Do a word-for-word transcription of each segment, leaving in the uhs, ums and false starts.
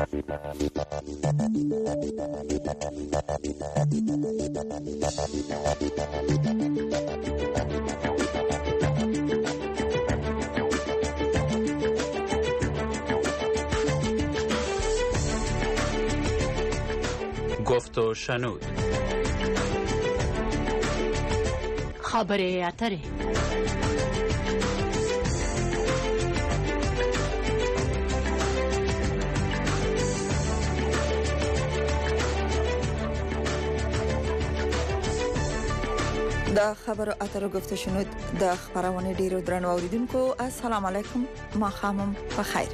گفت و شنود. خبره اتره. د خبرو اترو گفت شنود د خبرونه ډیرو درنو اوریدونکو السلام علیکم، ما خامم په خیر.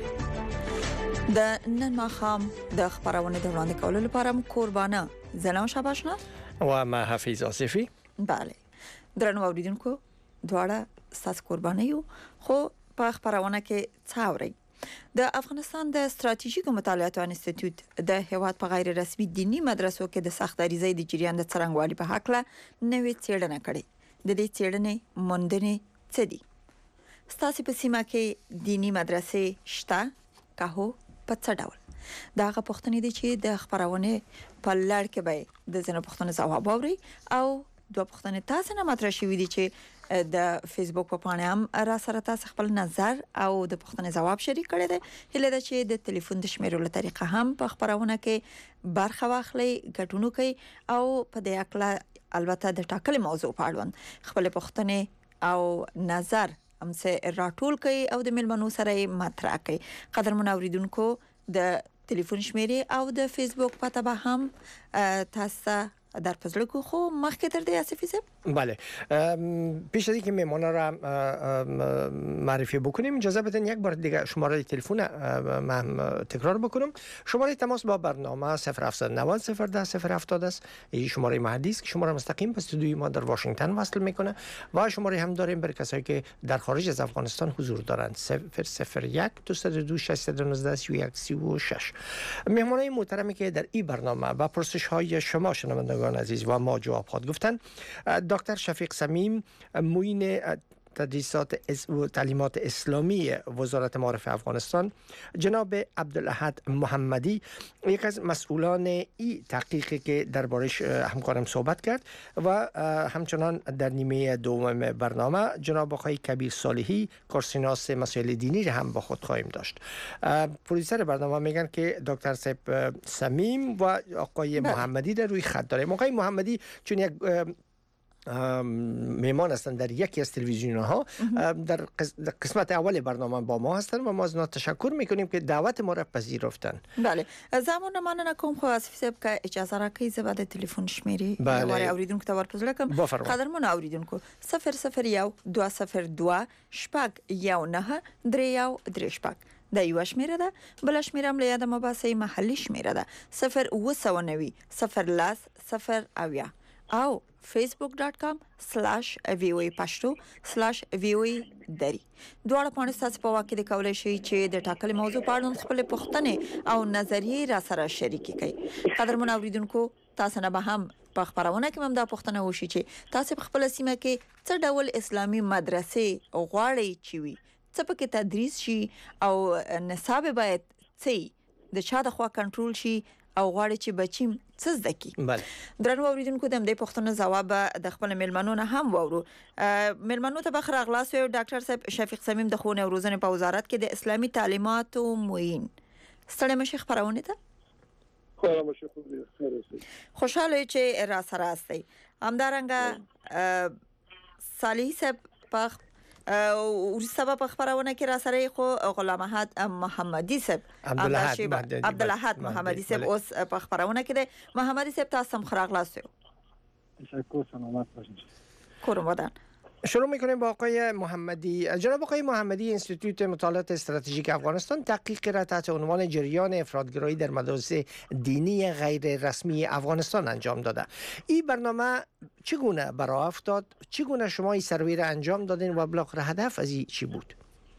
د نن ما خام د خبرونه د وړاندې کولو لپاره قربانه زنه شاباشنا و ما حفیظ آصفی. بله درنو اوریدونکو دواړه ساس قربانه یو، خو په خبرونه کې څاوري د افغانستان د ستراتیژیکو مطالعاتو انسټیټیوټ د هیواد په غیر رسمي دینی مدرسو کې د سختګریزۍ د جریان د څرنګوالي په حق له نوې څېړنه کړې. د دې څېړنې موندنې څه دي؟ ستاسو په سیمه کې دینی مدرسې شته که هو په څه ډول؟ داغه پوښتنې دي چې د خبرونه په لړ کې به د ځینو پوښتنو ځواب اوري او دوه پوښتنې تاسو نه مطرح شوې دي چې د فیسبوک په پاڼه هم را سره تاسو خپل نظر او د پوښتنې ځواب شریک کړئ. د هله د چې د ټلیفون د شمیرولو طریقه هم په خبرونه کې برخه واخلي، ګټونو کوي او په دې اړه البته د ټاکلې موضوع په اړه خپل پوښتنې او نظر هم سه راټول کوي او د ملمنو سره مطرح کوي. قدرمن اوریدونکو د ټلیفون شمیرې او د فیسبوک پته به هم تاسو در پزړه کو خو مخکې تر دې اسفی صاحب. بله پیش از اینکه مهمان را معرفی بکنیم اجازه بدین یک بار دیگه شماره تلفن من تکرار بکنم. شماره تماس با برنامه صفر هفت نه صفر صفر ده صفر هفتاد است. این شماره محلی است که شما را مستقیم به استودیوی ما در واشنگتن وصل میکنه و شماره هم داریم برای کسایی که در خارج از افغانستان حضور دارند صفر صفر یک دویست و دو ششصد و نوزده سی و یک سی و شش. مهمانای محترمی که در این برنامه با پرسش های شما شنوندگان عزیز و ما جواب خواهد گفتن دکتر شفیق صمیم، معین تدریسات و تعلیمات اسلامی وزارت معارف افغانستان، جناب عبدالاحد محمدی یک از مسئولان این تحقیقی که دربارش همکارم صحبت کرد و همچنان در نیمه دوم برنامه جناب آقای کبیر صالحی کارشناس مسائل دینی را هم با خود خواهیم داشت. پروډوسر برنامه میگن که دکتر صمیم و آقای محمدی در روی خط داریم. آقای محمدی چون یک میمان هستند در یکی از تلویزیون ها در قسمت اول برنامه با ما هستند و ما از نات تشکر میکنیم که دعوت ما را پذیرفتن. بله زمان مننه کوم خو اسفیب که اجازه راکړئ زباده تلیفون شمیرې واره اوریدونکو ته ورپزله کوم. قدرمن اوریدونکو صفر صفر یو دو صفر دو شپږ یو نه درې یو درې شپږ د یو شمیره ده. بل شمیره هم له یاده مباحثه محلي شمیره ده صفر اوه سوه نوي صفر لاس صفر اویا او facebook dot com slash voa pashto slash voa dari. دواړه پاڼې تاسو په واقع د کولای شئ چې د ټاکلې موضوع په اړه خپل پوښتنې او نظریې را سره شریک کړئ. قدرمن اوریدونکو تاسو نه به هم په خبرونه کې هم دا پوښتنه وشي چې تاسو په خپل سیمه کې څه ډول اسلامي مدرسې غواړئ چې وي، څه پکې تدریس شي او نصاب باید څه د چا د خوا کنټرول شي او غواړي چې بچیم څه زده کی. بله درنو اوریدونکو د دې پوښتنو ځواب د خپل ملمنو نه هم وورو. ملمنو ته بخره اغلاس او ډاکټر صاحب شفیق صمیم د ښوونې او روزنې په وزارت کې د اسلامي تعلیماتو معین ستړي مشه خبرونه ته خوشاله مشه خیر خوشاله چې را سره استي همدارنګه صالح صاحب په او سبب په خبرونه کې را سره خو غلام احد محمدي صاحب عبدالاحد محمدي صاحب اوس په خبرونه کې د محمدي صاحب تاسو هم خراغلاس یو. تشکر سلامت باشید. قربان. شروع میکنیم با آقای محمدی. جناب آقای محمدی، انستیتوت مطالعات استراتژیک افغانستان تحقیق را تحت عنوان جریان افراطگرایی در مدارس دینی غیر رسمی افغانستان انجام داده. این برنامه چگونه برآ افتاد؟ چگونه شما این سروی را انجام دادین و بالاخره هدف از این چی بود؟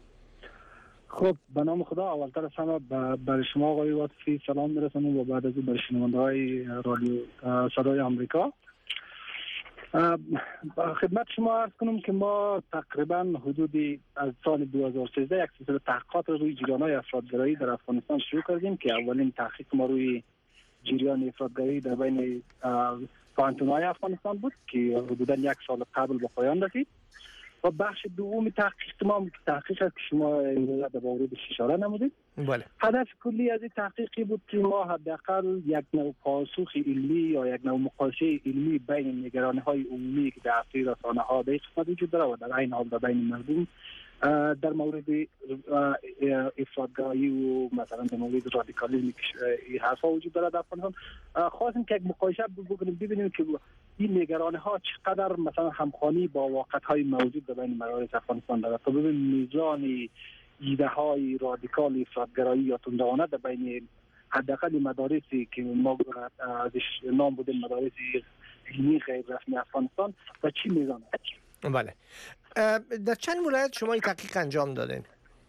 خب به نام خدا اولتر از همه برای شما آقای واطفی سلام میرسونم و بعد از اون برای شنونده های رادیو صدای آمریکا. خدمت شما عرض کنم که ما تقریبا حدود از سال دو هزار و سیزده یک سلسله تحقیقات روی جریان‌های افراطگرایی در افغانستان شروع کردیم که اولین تحقیق ما روی جریان افراطگرایی در بین پوهنتون‌های افغانستان بود که حدوداً یک سال قبل به پایان رسید و بخش دوم تحقیق ما تحقیق است که شما در موردش اشاره نمودید. بله. هدف کلی از این تحقیقی بود که ما حداقل یک نوع پاسخ علمی یا یک نوع مقایسه علمی بین نگرانی‌های عمومی که در اصلی رسانه‌ها به قسمت وجود داره و در این حال در بین مردم در مورد افراطگرایی و مثلا در مورد رادیکالیسم این حرفا وجود داره در افغانستان، خواستیم که یک مقایسه بکنیم ببینیم که این نگرانی‌ها چقدر مثلا همخوانی با واقعیت‌های موجود در بین مدارس افغانستان داره تا ببینیم میزان ایده‌های رادیکال افراطگرایی یا تندروانه در بین حداقل مدارسی که ما ازش نام بودیم مدارس علمی غیر رسمی افغانستان و چی میزان است. بله. در چند ولایت شما این تحقیق انجام دادین؟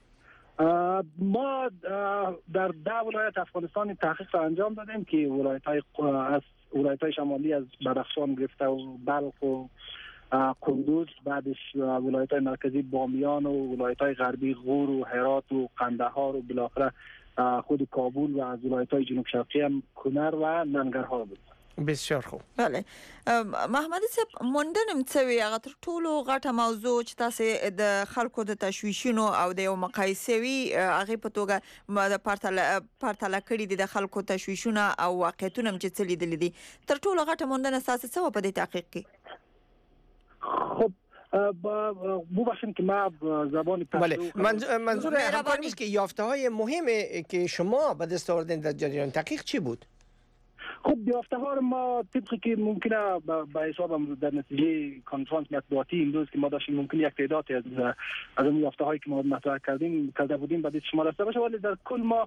ما در ده ولایت افغانستان تحقیق را انجام دادیم که ولایت‌های از ولایت‌های شمالی از بدخشان گرفته و بلخ و کندوز، بعدش ولایت‌های مرکزی بامیان و ولایت‌های غربی غور و هرات و قندهار و بالاخره خود کابل و از ولایت‌های جنوب شرقی هم کنر و ننګرهار بود. بسیار خوب. بله. محمد صاحب موندنم څه وی هغه تر ټولو غټه موضوع چې تاسو د خلکو د تشویشونو او د یو مقایسې وی هغه په توګه د پرتله پرتله کړي دي د خلکو تشویشونه او واقعیتونه چې څه لیدل دي. تر ټولو غټه موندنه تاسو څه په دې تحقیق کې؟ خب بو باشیم که ما زبان بله منظور همکار نیست که یافته های مهمه که شما به دست آوردین در جریان تحقیق چی بود؟ خب یافته ها ما طبقی که ممکنه به حساب در نتیجه کنفرانس مطبوعاتی امروز که ما داشتیم ممکن یک تعدادی از از اون یافته هایی که ما مطرح کردیم کرده بودیم بعد شما رسیده باشه، ولی در کل ما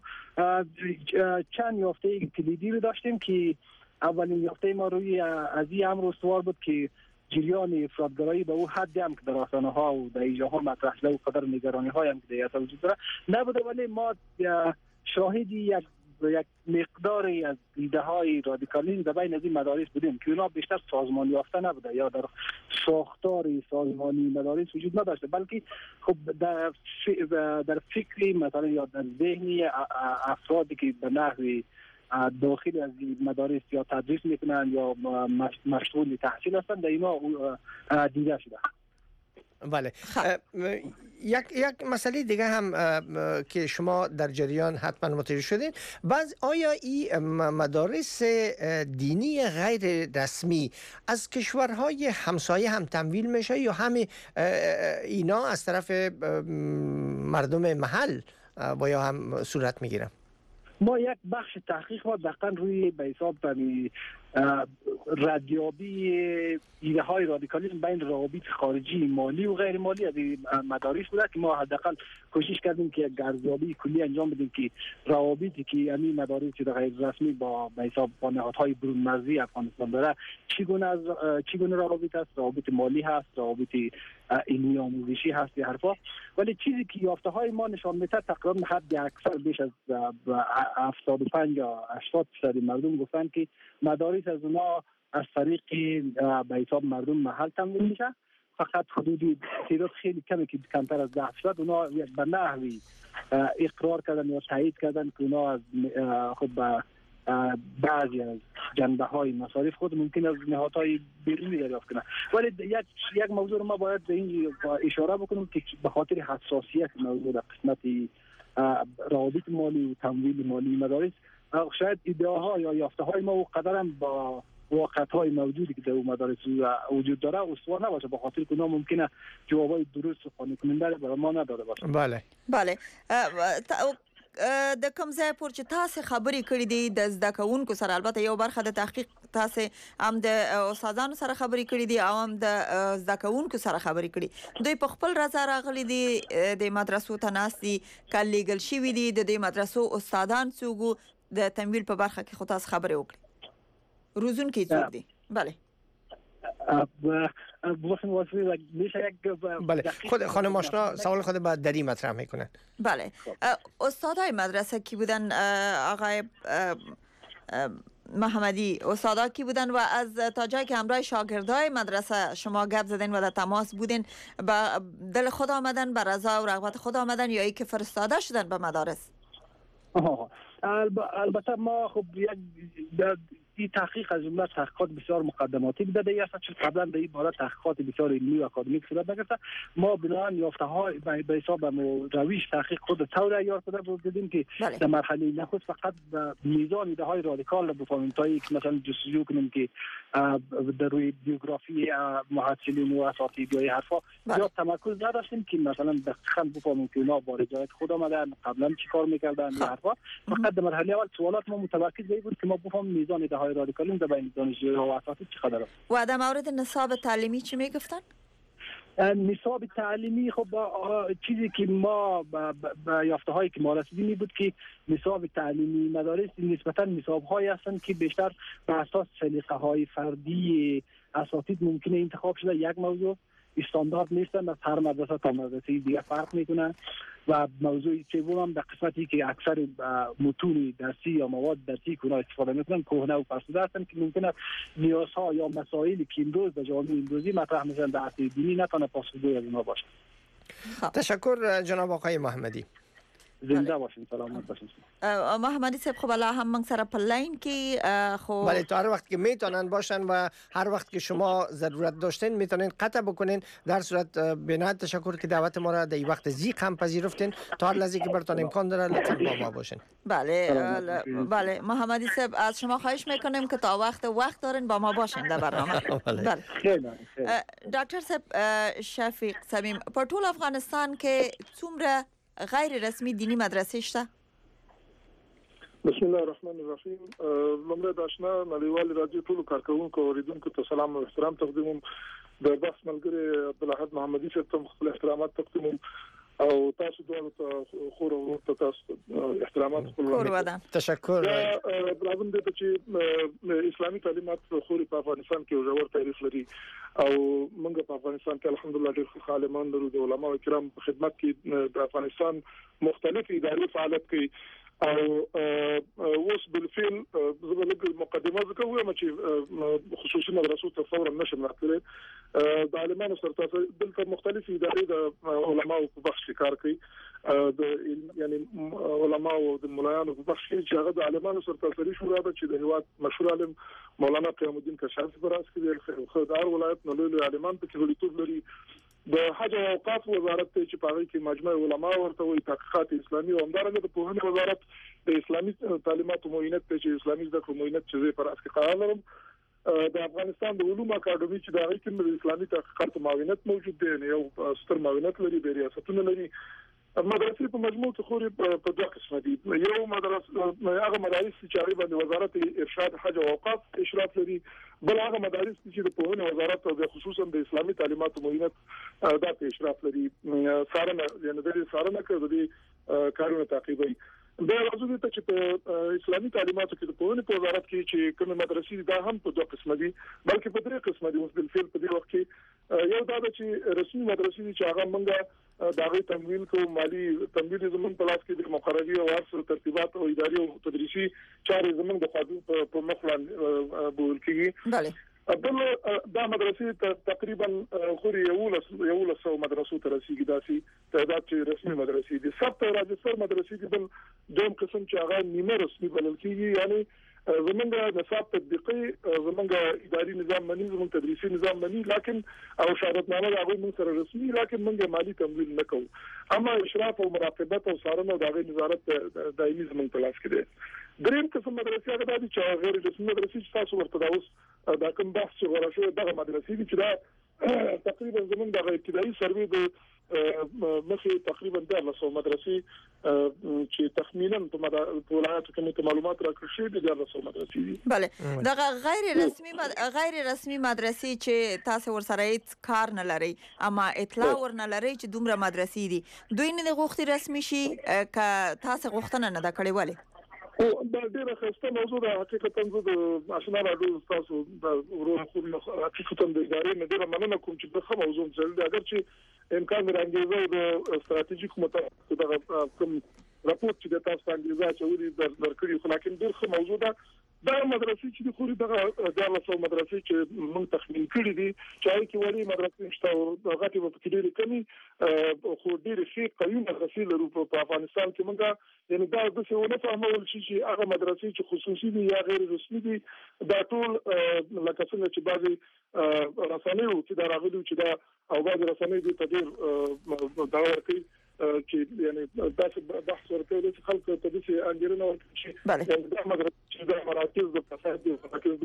چند یافته کلیدی رو داشتیم که اولین یافته ما روی از این امر استوار بود که جریان افراطگرایی به او حدی هم که در رسانه‌ها و در ایجاها مطرح شده و قدر نگرانی های هم که در وجود داره نبوده، ولی ما شاهدی یک یک مقداری از ایده های رادیکالیسم در بین از این مدارس بودیم که اونا بیشتر سازمانی یافته نبوده یا در ساختار سازمانی مدارس وجود نداشته، بلکه خب در در فکری مثلا یا در ذهنی افرادی که به نحوی داخل از مدارس یا تدریس میکنن یا مشغول تحصیل هستن در اینا دیده شده. بله. یک یک مسئله دیگه هم که شما در جریان حتما متوجه شدین، بعض آیا این مدارس دینی غیر رسمی از کشورهای همسایه هم تمویل میشه یا همه اینا از طرف مردم محل و یا هم صورت میگیرن؟ ما یک بخش تحقیق ما دقیقا روی به حساب ردیابی ایده های رادیکالیسم بین روابط خارجی مالی و غیر مالی از مدارس بوده که ما حداقل کوشش کردیم که یک ارزیابی کلی انجام بدیم که روابطی که همین مدارس غیر رسمی با به حساب با نهادهای برون مرزی افغانستان داره چگونه از چگونه روابط است، روابط مالی هست، روابط علمی آموزشی هست یا حرفا، ولی چیزی که یافته های ما نشان میده تقریبا حد اکثر بیش از هفتاد و پنج یا هشتاد درصد مردم گفتن که مدارس از اونا از طریق به حساب مردم محل تامین میشه، فقط حدودی تعداد خیلی کمی که کمتر از ده درصد اونا به نحوی اقرار کردن یا تایید کردن که اونا از خب بعضی از جنبه های مصارف خود ممکن از نهادهای بیرونی دریافت کنند، ولی یک یک موضوع ما باید به این اشاره بکنیم که به خاطر حساسیت موضوع در قسمت روابط مالی و تمویل مالی مدارس شاید ایده‌ها یا یافته‌های ما و قدرم با واقعیت‌های موجودی که در اون مدارس وجود داره استوار نباشه، به خاطر که اونا ممکنه جوابای درست و قانع کننده برای ما نداده باشه. بله بله. د کوم ځای پور چې تاسو خبرې کړې دي د زده کوونکو سره، البته یو برخه د تحقیق تاسو هم د استادانو سره خبرې کړې دي او هم د زده کوونکو سره خبرې کړې، دوی په خپل رضا راغلي دي د مدرسو ته ناست دي کله لیږل شوي دي د دې مدرسو استادان څوک د تمویل په برخه کې خو تاسو خبرې وکړي روزونکي څوک دي؟ بله بله خود خانم آشنا سوال خود بعد دری مطرح میکنن. بله استادای مدرسه کی بودن؟ آقای محمدی استادا کی بودن و از تا جایی که همراه شاگردای مدرسه شما گپ زدین و در تماس بودین با دل خود آمدن بر رضا و رغبت خود آمدن یا ای که فرستاده شدن به مدارس؟ البته ما خب یک این تحقیق از جمله تحقیقات بسیار مقدماتی بوده دیگه است چون قبلا در این باره تحقیقات بسیار علمی و اکادمیک صورت نگرفته. ما بنابر یافته های به حساب روش تحقیق خود طور عیار کرده بودیم که در مرحله نخست فقط به میزان ایده های رادیکال بفهمیم تا یک مثلا جستجو کنیم که در روی بیوگرافی محصلین و اساتید یا حرفا زیاد تمرکز نداشتیم که مثلا دقیقاً بفهمیم که اونا با رضایت خود آمدن قبلا چی کار میکردن یا حرفا. فقط در مرحله اول سوالات ما متمرکز بود که ما بفهمیم میزان ایده های رادیکال در بین دانشجوها و اساتید چقدر است. و در مورد نصاب تعلیمی چی میگفتن؟ نصاب تعلیمی خب چیزی که ما به یافته هایی که ما رسیدیم می بود که نصاب تعلیمی مدارس نسبتا نصاب هایی هستند که بیشتر به اساس سلیقه های فردی اساتید ممکنه انتخاب شده. یک موضوع استاندارد نیستن، از هر مدرسه تا مدرسه دیگه فرق میکنن. و موضوع سوم هم در قسمتی که اکثر متون درسی یا مواد درسی که اونا استفاده میکنن کهنه و فرسوده هستن که ممکنه نیازها یا مسائلی که امروز در جامعه امروزی مطرح میشن در عصر دینی نتونه پاسخگوی از اونها باشه. تشکر جناب آقای محمدی. زنده باشین، سلامت باشین. محمدی صاحب خب الله هم من سر پلاین که خب بله تا هر وقت که میتونن باشن و هر وقت که شما ضرورت داشتین میتونین قطع بکنین. در صورت بنات تشکر که دعوت ما را در این وقت زیق هم پذیرفتین. تا هر لحظه که براتون امکان داره لطفا با ما باشین. بله بله محمدی صاحب از شما خواهش میکنیم که تا وقت وقت دارین با ما باشین در برنامه. بله. دکتر صاحب شفیق صمیم په ټول افغانستان کې څومره غیر رسمي دینی مدرسې شته؟ بسم الله الرحمن الرحیم. لومړی د آشنا نړیوال راډیو ټولو کارکونکو او اوریدونکو ته سلام او احترام تقدیم. د بحث ملګری عبدالاحد محمدي صاحب ته خپل احترامات تقدیم او تاسو دوه ته خور او تاسو احترامات خپل. تشکر. راوند د چې اسلامي تعلیمات خوري په افغانستان کې ژور تاریخ لري او موږ په افغانستان کې الحمدلله ډېر عالمان لرو. د علماو کرام په خدمت کې د افغانستان مختلف اداري فعالیت کوي او اوس بالفعل زبلګ مقدمه ذکر وایم چې خصوصي مدرسو ته فورا نشم راغلی. د عالمانو سره دلته مختلف ادارې د علماو په بخش کې کار کوي. د یعنی علماو او د مولایانو په بخش کې چې هغه د عالمانو سره تاسو شورا ده چې د هیواد مشهور عالم مولانا قیام الدین کشاف پر اس کې د خدای ولایت نو له عالمان په کې ولیدل لري. د حج او اوقاف وزارت ته چې پاره کې مجمع علما ورته وي تحقیقات اسلامي او همدارنګه د پوهنې وزارت د اسلامي تعلیماتو معاینت ته چې اسلامي زده کړو معاینت چې پر اس کې قرار لرم. د افغانستان د علوم اکاډمي چې د هغې کې د اسلامي تحقیقاتو معاونت موجود دی، یو ستر معاونت لري، د ریاستونو لري. مدرسې په مجموع کې خوري په دوه قسمه دي. یو مدرسه هغه مدارس چې هغه باندې وزارت ارشاد حج او اوقاف اشراف لري، بل هغه مدارس چې د پوهنې وزارت او خصوصا د اسلامي تعلیماتو معاونت دا په اشراف لري. سارنه یعنی د سارنه کې د کارونو تعقیبوي. دا راځي ته چې په اسلامي تعلیماتو کې د پوهنې په وزارت کې چې کوم مدرسې دا هم په دوه قسمه دي بلکې په درې قسمه دي. اوس بالفعل په دې وخت کې یو دا چې رسمي مدرسې چې هغه موږ دا غي تمویل کو مالی تمویل زمون په لاس کې د مقرري او ارس ترتیبات او اداري او تدریسي چارې زمون د خاطر په مخلان بول کېږي. بله بل دا مدرسې تقریبا خوري یو یو لسو مدرسو ته رسیدي داسي تعداد چې رسمي مدرسې دي. سب ته راځي مدرسې دي بل دوم قسم چې هغه نیمه رسمي بلل کېږي. یعنی زمونږ نصاب تطبیقي زمونږ اداري نظام مني، زمونږ تدریسي نظام مني، لکن او شهادتنامه هغه موږ سره رسمي، لکن موږ مالی تمویل نه کوو. اما اشراف او مراقبت او څارنه د هغه نظارت دایمي زمونږ په لاس کې دی. دریم قسم مدرسې هغه دي چې غیر رسمي مدرسې چې تاسو ورته دا اوس دا کوم بحث چې غوړه شوی دغه مدرسې دي چې دا تقریبا زمونږ د ابتدایي سروې د مخې تقریبا د لسو مدرسې چې تخمینا په ولایتو کې معلومات راکړل شوي دي د لسو مدرسې دي. بله دغه غیر رسمي مد... غیر رسمي مدرسې چې تاسو ورسره هیڅ کار نه لري اما اطلاع ورنه لري چې دومره مدرسې دي، دوی نه غوښتي رسمي شي که تاسو غوښتنه نه دا کړې ولې؟ او دا ډیره ښه موضوع ده. حقیقتا زه د آشنا راډیو تاسو د ورو خو حقیقتا د ادارې نه ډیره مننه کوم چې د موضوع څرګند اگر چې امکان راځي د ستراتیژیک متفق دغه کوم راپورټ چې د تاسو انګلیزا چوري درکړي خو لکه ډیر ښه موضوع ده دا مدرسې چې د خوري دغه د لاسو مدرسې چې موږ تخمین کړی دي چې هغه کې وړي مدرسې شته او هغه په کې ډېر کمی خو ډېر شي قوي مدرسې لرو په افغانستان کې موږ یعنی دا د څه ونه فهمول شي چې هغه مدرسې چې خصوصي دي یا غیر رسمي دي دا ټول لکه څنګه چې بعضي رسنیو چې دا راغلي چې دا او بعضي رسنیو دي ته ډېر دا ورکړي چې یعنی دا بحث ورته د خلکو ته د څه انګیرنه ورکړي چې دا مدرسې چې دا مراکز د فساد دي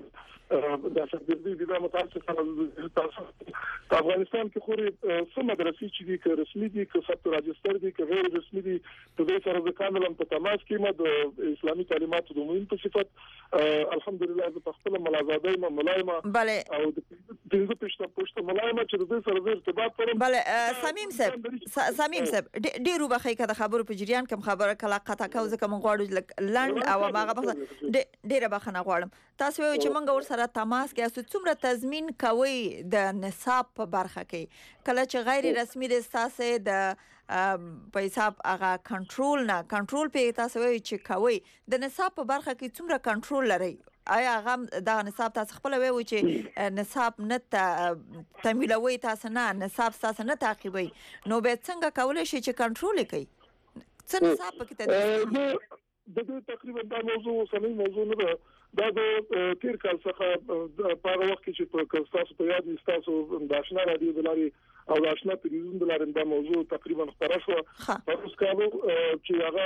او د شخصي دي دا متاسف سره تاسو په افغانستان کې خوري څو مدرسې چې دي که رسمي دي که ثبت راجستر دي که غیر رسمي دي په دې سره د کاملا په تماس کې مد اسلامي تعلیماتو د مهم په صفت الحمدلله د خپل ملازمه ملایمه او د دغه پښته پښته ملایمه چې د دې سره د ارتباط پر بله سمیم صاحب سمیم صاحب ډیرو بخې کده خبرو په جریان کوم خبره کله قطع کوزه کوم غواړو لند او هغه بخ ډیره بخنه غواړم تاسو وایئ چې موږ ور سره تماس کې اسو څومره تضمین کوي د نصاب په برخه کې کله چې غیر رسمي د اساسه د په حساب هغه کنټرول نه کنټرول په تاسو وایئ چې کوي د نصاب په برخه کې څومره کنټرول لري آیا هغه د نصاب تاسو خپل وایي چې نصاب نه تمویلوي تاسو نه نصاب تاسو نه تعقیبوي نو به څنګه کولای شي چې کنټرول کوي څه نصاب پکې تدریس د دې تقریبا دا موضوع سمې موضوع نه ده دا د تیر کال څخه په هغه وخت کې چې په تاسو په یاد تاسو د آشنا رادیو د لاري او د آشنا تلویزیون د لاري دا موضوع تقریبا خبره شو په اوس کالو چې هغه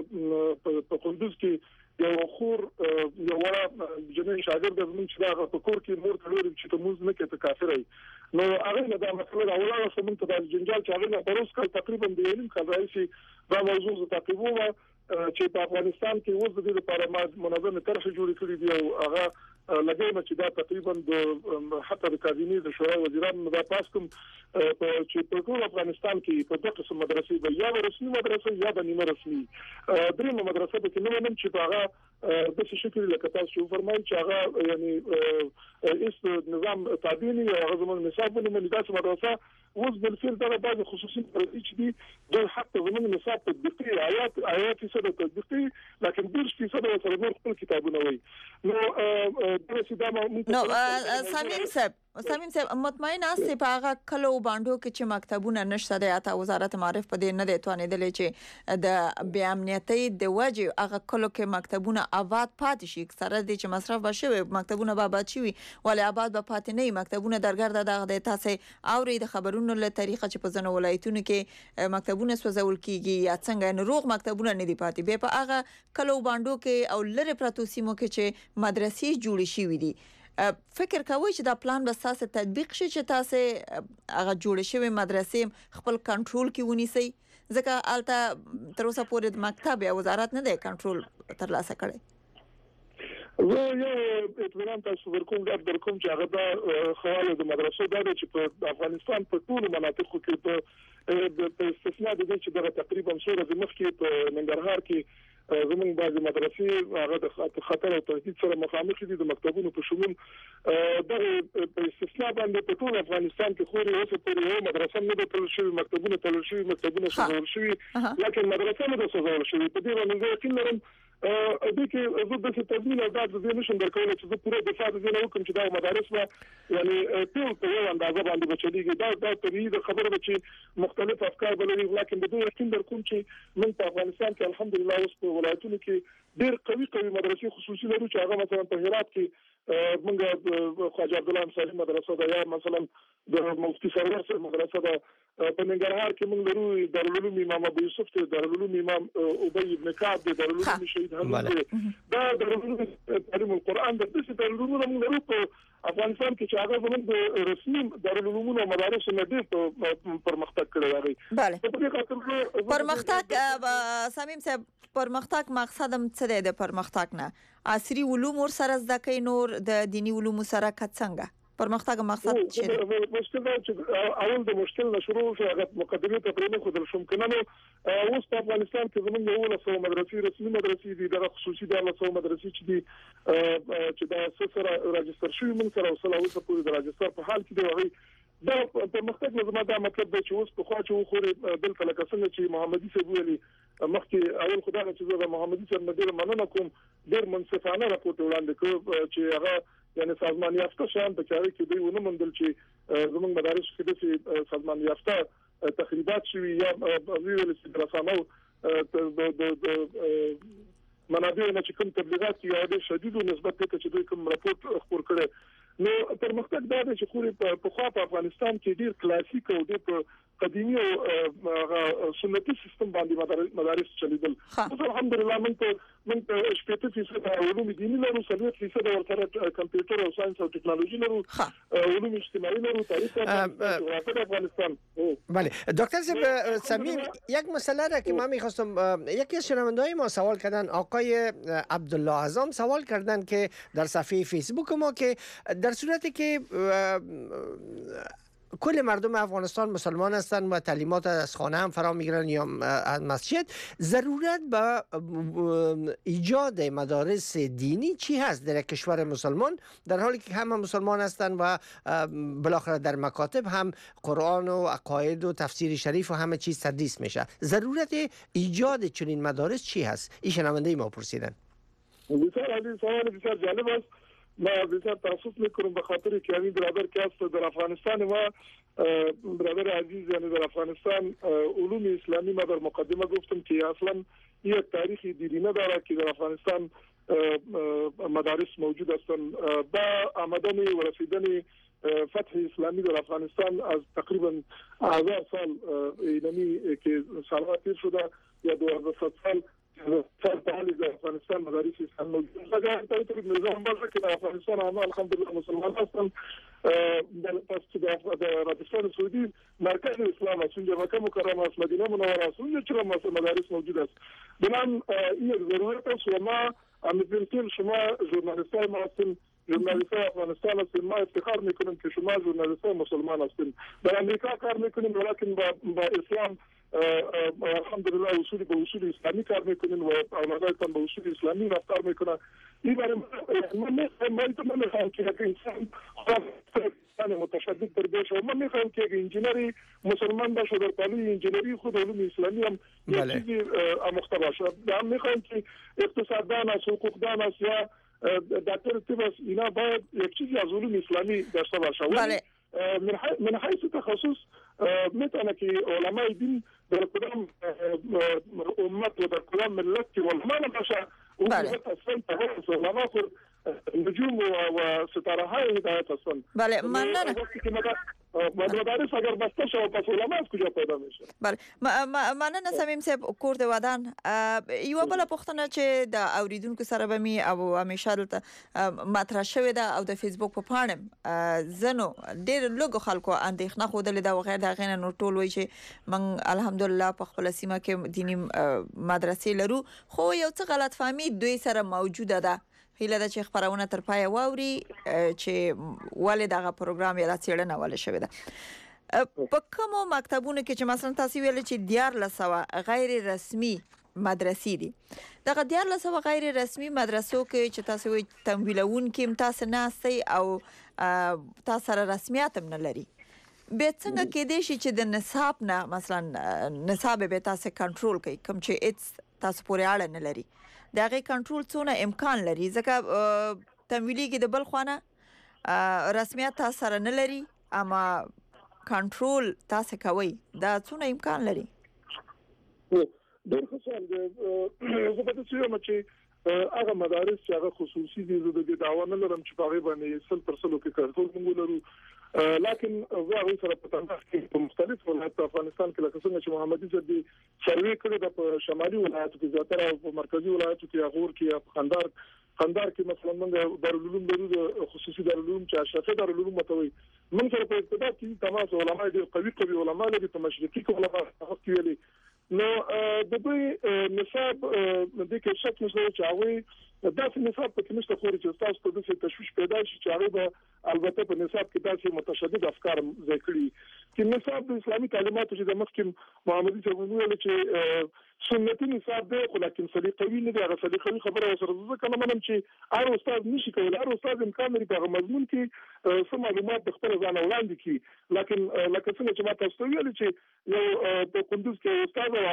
په په کندوز کې یو خور یو وړه جنې شاګرد د زمون چې دا په کور کې مور ته لري چې ته موږ نه کې ته کافر ای نو هغه دا مسله اوله سمون ته د جنجال چې هغه په اوس کال تقریبا د علم کارایي دا موضوع ز تعقیبوه چې په افغانستان کې اوس د دې لپاره منظمه طرح جوړې کړې دي او هغه لګیمه چې دا تقریبا د حتی د کابینې د شورا وزیرانو دا پاس کوم چې په ټول افغانستان کې په دغه قسم مدرسې به یا رسمي مدرسې یا د نیمه رسمي درېمه مدرسه به کې نو نن چې هغه د څه شکل لکه تاسو فرمایي چې هغه یعنی اس نظام تعدینی او هغه زموږ نصاب باندې من داسې مدرسه اوس بالفعل دا بعض خصوصي مدرسې دي د حتی زموږ نصاب تطبیقي آیات آیات فیصد تطبیقي لکن ډېر فیصد سره نور خپل کتابونه وایي نو نو سمیم صاحب سمیم صاحب مطمئن است په هغه کلو باندې کې چې مکتبونه نشته د اته وزارت معارف په دې نه دی توانیدل چې د بیا امنیتي د وجه هغه کلو کې مکتبونه آباد پاتې شي سره د چې مصرف بشوي مکتبونه به آباد شي ولی آباد به پاتې نه مکتبونه درګرد دغه د تاسو اوري د خبرونو له طریقه چې په ځنو ولایتونو کې مکتبونه سوځول کیږي یا څنګه نه روغ مکتبونه نه دی پاتې به په هغه کلو باندې کې او لری پراتو سیمو کې چې مدرسې جوړې شي دي فکر کوي چې دا پلان به تاسو تطبیق شي چې تاسو هغه جوړ شوی مدرسې خپل کنټرول کې ونیسي ځکه البته تر اوسه پورې د مکتب یا وزارت نه دی کنټرول ترلاسه کړی زه یو اطمینان تاسو ورکوم دا درکوم چې هغه د خواله د مدرسو د چې په افغانستان په ټولو مناطقو کې په استثناء د دې چې دا تقریبا څوره د مخ کې په ننګرهار کې زموږ بعضي مدرسې هغه د خطر او تهدید سره مخامخ دي د مکتبونو په شمول دغه په استثناء باندې په ټول افغانستان کې خوري اوس په یو مدرسې نه د تل شوی مکتبونه تل شوی مکتبونه سوزول شوی لکه مدرسې نه د سوزول شوی په دې باندې یقین لرم د کې زه د تضمین او د دې نشم درکول چې زه پوره دفاع د نه وکم چې دا مدارس ما یعنی ټول په یو اندازه باندې بچلېږي دا د طبيعي خبره ده چې مختلف افکار بلري لکه د دې یقین در کوم چې من په افغانستان کې الحمدلله اوس په ولایتونو کې ډېر قوي قوي مدرسې خصوصي لري چې هغه مثلا په هرات کې موږ خواجه عبد الله صاحب مدرسه ده یا مثلا د مفتي سرور صاحب مدرسه ده په ننګرهار کې موږ لرو دارالعلوم امام ابو یوسف ته دارالعلوم امام ابي ابن كعب د دارالعلوم شهید حمید دا دارالعلوم تعلیم القرآن د دې دارالعلوم موږ لرو په افغانستان کې چې هغه زموږ د رسمي دارالعلوم او مدارس نه دي پرمختګ کړی راغی بله پرمختګ سمیم صاحب پرمختګ مقصدم څه دی د پرمختګ نه عصري علوم ور سره زده کوي نور د دینی علوم سره کڅنګه پرمختګ مقصد څه دی مشکل دا چې اول د مشکل نشرو هغه مقدمه ته پرې خو د شوم کنه اوس په افغانستان کې زموږ یو له څو مدرسې رسمي مدرسې دي د خصوصي د له څو مدرسې چې دي چې دا سره راجستر شوی من سره وصله اوسه پورې د راجستر په حال کې دی دا په مختلف نظام دا مطلب دی چې اوس په خوا چې خوري دلته لکه څنګه چې محمدي صاحب ویلي مخکې اول خدای چې زه محمدي صاحب ډېر مننه کوم ډېر منصفانه راپور وړاندې کړ چې هغه یعنی سازمان یافته شان په چاري کې دوی ونه مندل چې زموږ مدارس کې د سازمان یافته تخریبات شوي یا ویل چې رسامو د منابع نه چې کوم تبلیغات یا د شدید نسبت ته چې دوی کوم راپور خپور کړي نو پرمختګ دا دی چې خوري په خوا په افغانستان کې ډیر کلاسیک او ډیر قدیمی او سنتي سیستم باندې مدارس چلیدل خو الحمدلله موږ موږ په شپږ فیصد علوم دیني لرو څلور فیصد ورته کمپیوټر او ساينس او ټکنالوژي لرو علوم اجتماعي لرو تاریخ په افغانستان بله دکتر صمیم یک مسئله را که من می‌خواستم یکی از شنونده‌های ما سوال کردن آقای عبدالله اعظم سوال کردن که در صفحه فیسبوک ما که در صورتی که کل مردم افغانستان مسلمان هستند و تعلیمات از خانه هم فرا میگیرن یا از مسجد ضرورت به ایجاد مدارس دینی چی هست در کشور مسلمان در حالی که همه مسلمان هستند و بالاخره در مکاتب هم قرآن و عقاید و تفسیر شریف و همه چیز تدریس میشه برای ایجاد چنین مدارس چی هست این شنونده ما پرسیدن بسیار عالی سوال بسیار جالب است ما بسیار تاسف میکنم به خاطر که همین برادر که است در افغانستان و برادر عزیز یعنی در افغانستان علوم اسلامی ما در مقدمه گفتم که اصلا یک تاریخ دیرینه داره که در افغانستان مدارس موجود هستند با آمدن و رسیدن فتح اسلامی در افغانستان از تقریبا هزار سال اینمی که سالات تیر شده یا دو هزار سال سال تعالی در افغانستان مدارس اسلام موجود است. در نظام باشه که در افغانستان هم الحمدلله مسلمان هستند. در پس در عربستان سعودی مرکز اسلام است. اونجا مکه مکرمه است، مدینه منوره است. اونجا چرا مدارس موجود است. بنابراین این ضرورت است و ما امیدواریم شما ژورنالیستای ما هستین، ژورنالیستای افغانستان هستین. ما افتخار میکنیم که شما ژورنالیستای مسلمان هستین. در امریکا کار میکنیم ولیکن با, با اسلام الحمدلله اصول به اصول اسلامی کار میکنین و اولادتان به اصول اسلامی رفتار میکنن. این برای من من میخوام که یک انسان انسان متشدد در بشه و من میخوام که یک انجینری مسلمان باشه در پالی انجینری خود علوم اسلامی هم یک چیزی آموخته باشه. هم میخوام که اقتصاددان است، حقوقدان است یا دکتر طب است، اینا باید یک چیزی از علوم اسلامی داشته باشه. بله. من حیث تخصص میتونه که علمای دین در کدام امت و در کدام ملت که علما نباشه اون اصلا تخصص علما خود نجوم و ستاره های هدایت هستند. بله مننه. وقتی که مدارس اگر بسته شد پس علما از کجا پیدا میشه؟ بله مننه صمیم صاحب کور د ودان یو بل پوښتنه چې د اوریدونکو سره به می او همیشه دلته مطرح شوې ده او د فیسبوک په پاڼه زنو ډېر لږ خلکو اندېښنه خوده ده او غیر د غینه نور ټول وایي چې من الحمدلله په خپل سیمه کې دینی مدرسې لرو خو یو څه غلط فهمي دوی سره موجوده ده. هیله ده چې خبرونه تر پای واوري چې ولې دغه پروګرام یا څېړنه ولې شوې ده. په کومو مکتبونو کې چې مثلا تاسو ویل چې دیار لسوه غیر رسمي مدرسې دي دغه دیار لسوه غیر رسمي مدرسو کې چې تاسو وایي تمویلون کې تاسو ناستئ او تاسو سره رسمیت هم نه لري به څنګه کېدای شي چې د نصاب نه مثلا نصاب به تاسو کنټرول کوي کوم چې اټس تاسو پورې اړه نه لري دغه کنټرول څونه امکان لري ځکه تمویلي کې د بل خوانه رسمیت تاسو سره نه لري اما کنټرول تاسو کوي دا څونه امکان لري؟ ډېر ښه سوال دی. زه به داسې وایم چې هغه مدارس چې هغه خصوصي دي زه د دې دعوا نه لرم چې په هغې باندې سل پر سلو کې کنټرول موږ لرو لیکن زه هغوی سره په تماس کې په مختلف ولایت په افغانستان کې لکه څنګه چې محمدي صاحب دې سروې کړې ده په شمالي ولایتو کې زیاتره او په مرکزي ولایتو کې یا غور کې یا په قندهار قندهار کې مثلا موږ دارالعلوم لرو د خصوصي دارالعلوم چې اشرفي دارالعلوم ته وایي موږ سره په ابتدا کې تماس علما ډېر قوي قوي علما لري په مشرقي کې علما هغه ویلي نو د دوی نصاب د کې شک نشته چې هغوی داسې نصاب پکې نشته خو چې تاسو ته داسې تشویش پیدا شي چې هغوی به البته په نصاب کې داسې متشدد افکار ځای کړي چې نصاب د اسلامي تعلیماتو چې د مخکې محمدي صاحب وویل چې سنتي نصاب دی خو لیکن سلیقوي نه دی هغه سلیقوي خبره ورسره زه ځکه نه منم چې هر استاد نشي کولی هر استاد امکان لري په هغه مضمون کې څه معلومات د خپل ځان وړاندې کړي لیکن لکه څنګه چې ما تاسو ته ویل چې یو په کندوز کې استاد او هغه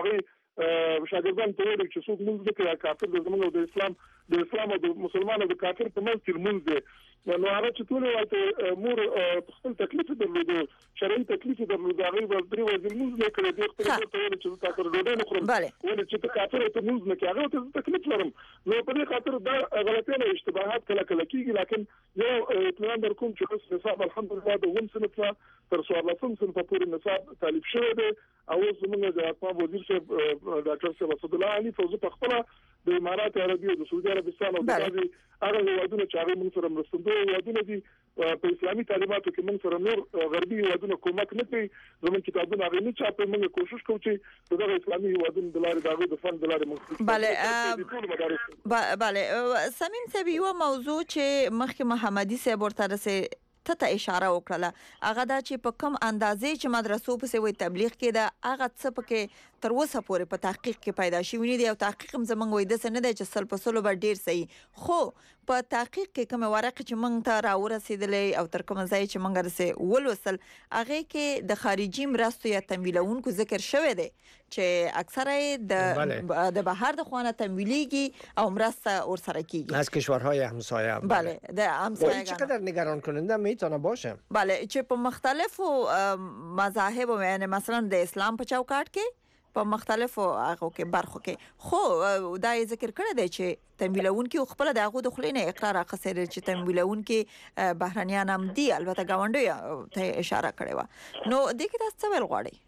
شاګردان ته ویل چې څوک موږ ذکر کافر د زمونږ د اسلام د اسلام او د مسلمانانو د کافر په منځ کې موږ دي نو هغه چې ټول ورته مور خپل تکلیف درلوده شرعي تکلیف درلوده هغه به درې ورځې موږ نه کړی د خپل ته ویل چې تاسو ډوډۍ نه خورم ولې چې ته کافر ته موږ نه کوي هغه ته تکلیف لرم نو په دې خاطر دا غلطي نه اشتباهات کله کله کیږي لکه یو اطمینان در کوم چې اوس نصاب الحمدلله د وم سنت تر څوارلسم صنف پورې نصاب تعلیف شوی دی او زموږ د اقوام وزیر صاحب ډاکټر صاحب اسد الله علي فوزي په خپل د امارات عربي او د سعودي عربستان او د هغه هیوادونو چې هغه موږ سره مرستندوی هیوادونه دي په اسلامي تعلیماتو کې موږ سره نور غربي هیوادونه کومک نه کوي زموږ کتابونه هغه نه چاپه موږ کوشش کوو چې دغه اسلامي هیوادونو د لارې دغه د فند د لارې موږ بله بله سمیم صاحب یو موضوع چې مخکې محمدي صاحب ورته رسې ته اشاره وکړه هغه دا چې په کم اندازې چې مدرسو په سوي تبلیغ کې دا هغه څه پکې تر اوسه پورې په تحقیق کې پیدا شوی نه دی او تحقیق هم زمونږ وای د سن دی چې سل په سلو به ډیر صحیح خو په تحقیق کې کوم ورقه چې مونږ ته را ورسېدلې او تر کوم ځای چې مونږ رسې ولوسل هغه کې د خارجي مرستو یا تمویلونکو ذکر شوی دی چې اکثره د د بهر د خوانه تمویليږي او مرسته ور سره کیږي از کشورهای همسایه بله د همسایه چقدر نگران کننده میتونه باشه بله چې په مختلفو مذاهب یعنی مثلا د اسلام په چوکاټ کې په مختلفو هغه کې برخو کې خو دا ذکر کړی دی چې تمویلونکو خپل د هغه د خلینو اقرار اخیستل چې تمویلونکو بهرانيان هم دي البته گاونډي ته اشاره کړې و نو د کې تاسو څه ویل غواړئ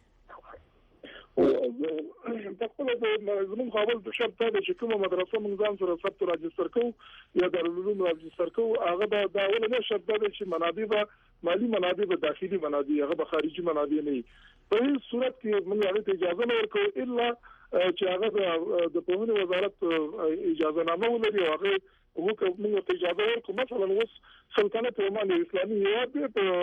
په خپل د زمون قابل د شرط ته چې کومه مدرسه موږ ځان سره ثبت راجستر کوو یا د علوم راجستر کوو هغه دا ډول نه شرط ده چې منابع به مالی منابع به داخلي منابع هغه به خارجي منابع نه په هیڅ صورت کې موږ هغه اجازه نه ورکوو الا چې هغه د پوهنې وزارت اجازه نامه ولري هغه وکړو موږ اجازه ورکوو مثلا اوس سلطنت عمان اسلامي هیواد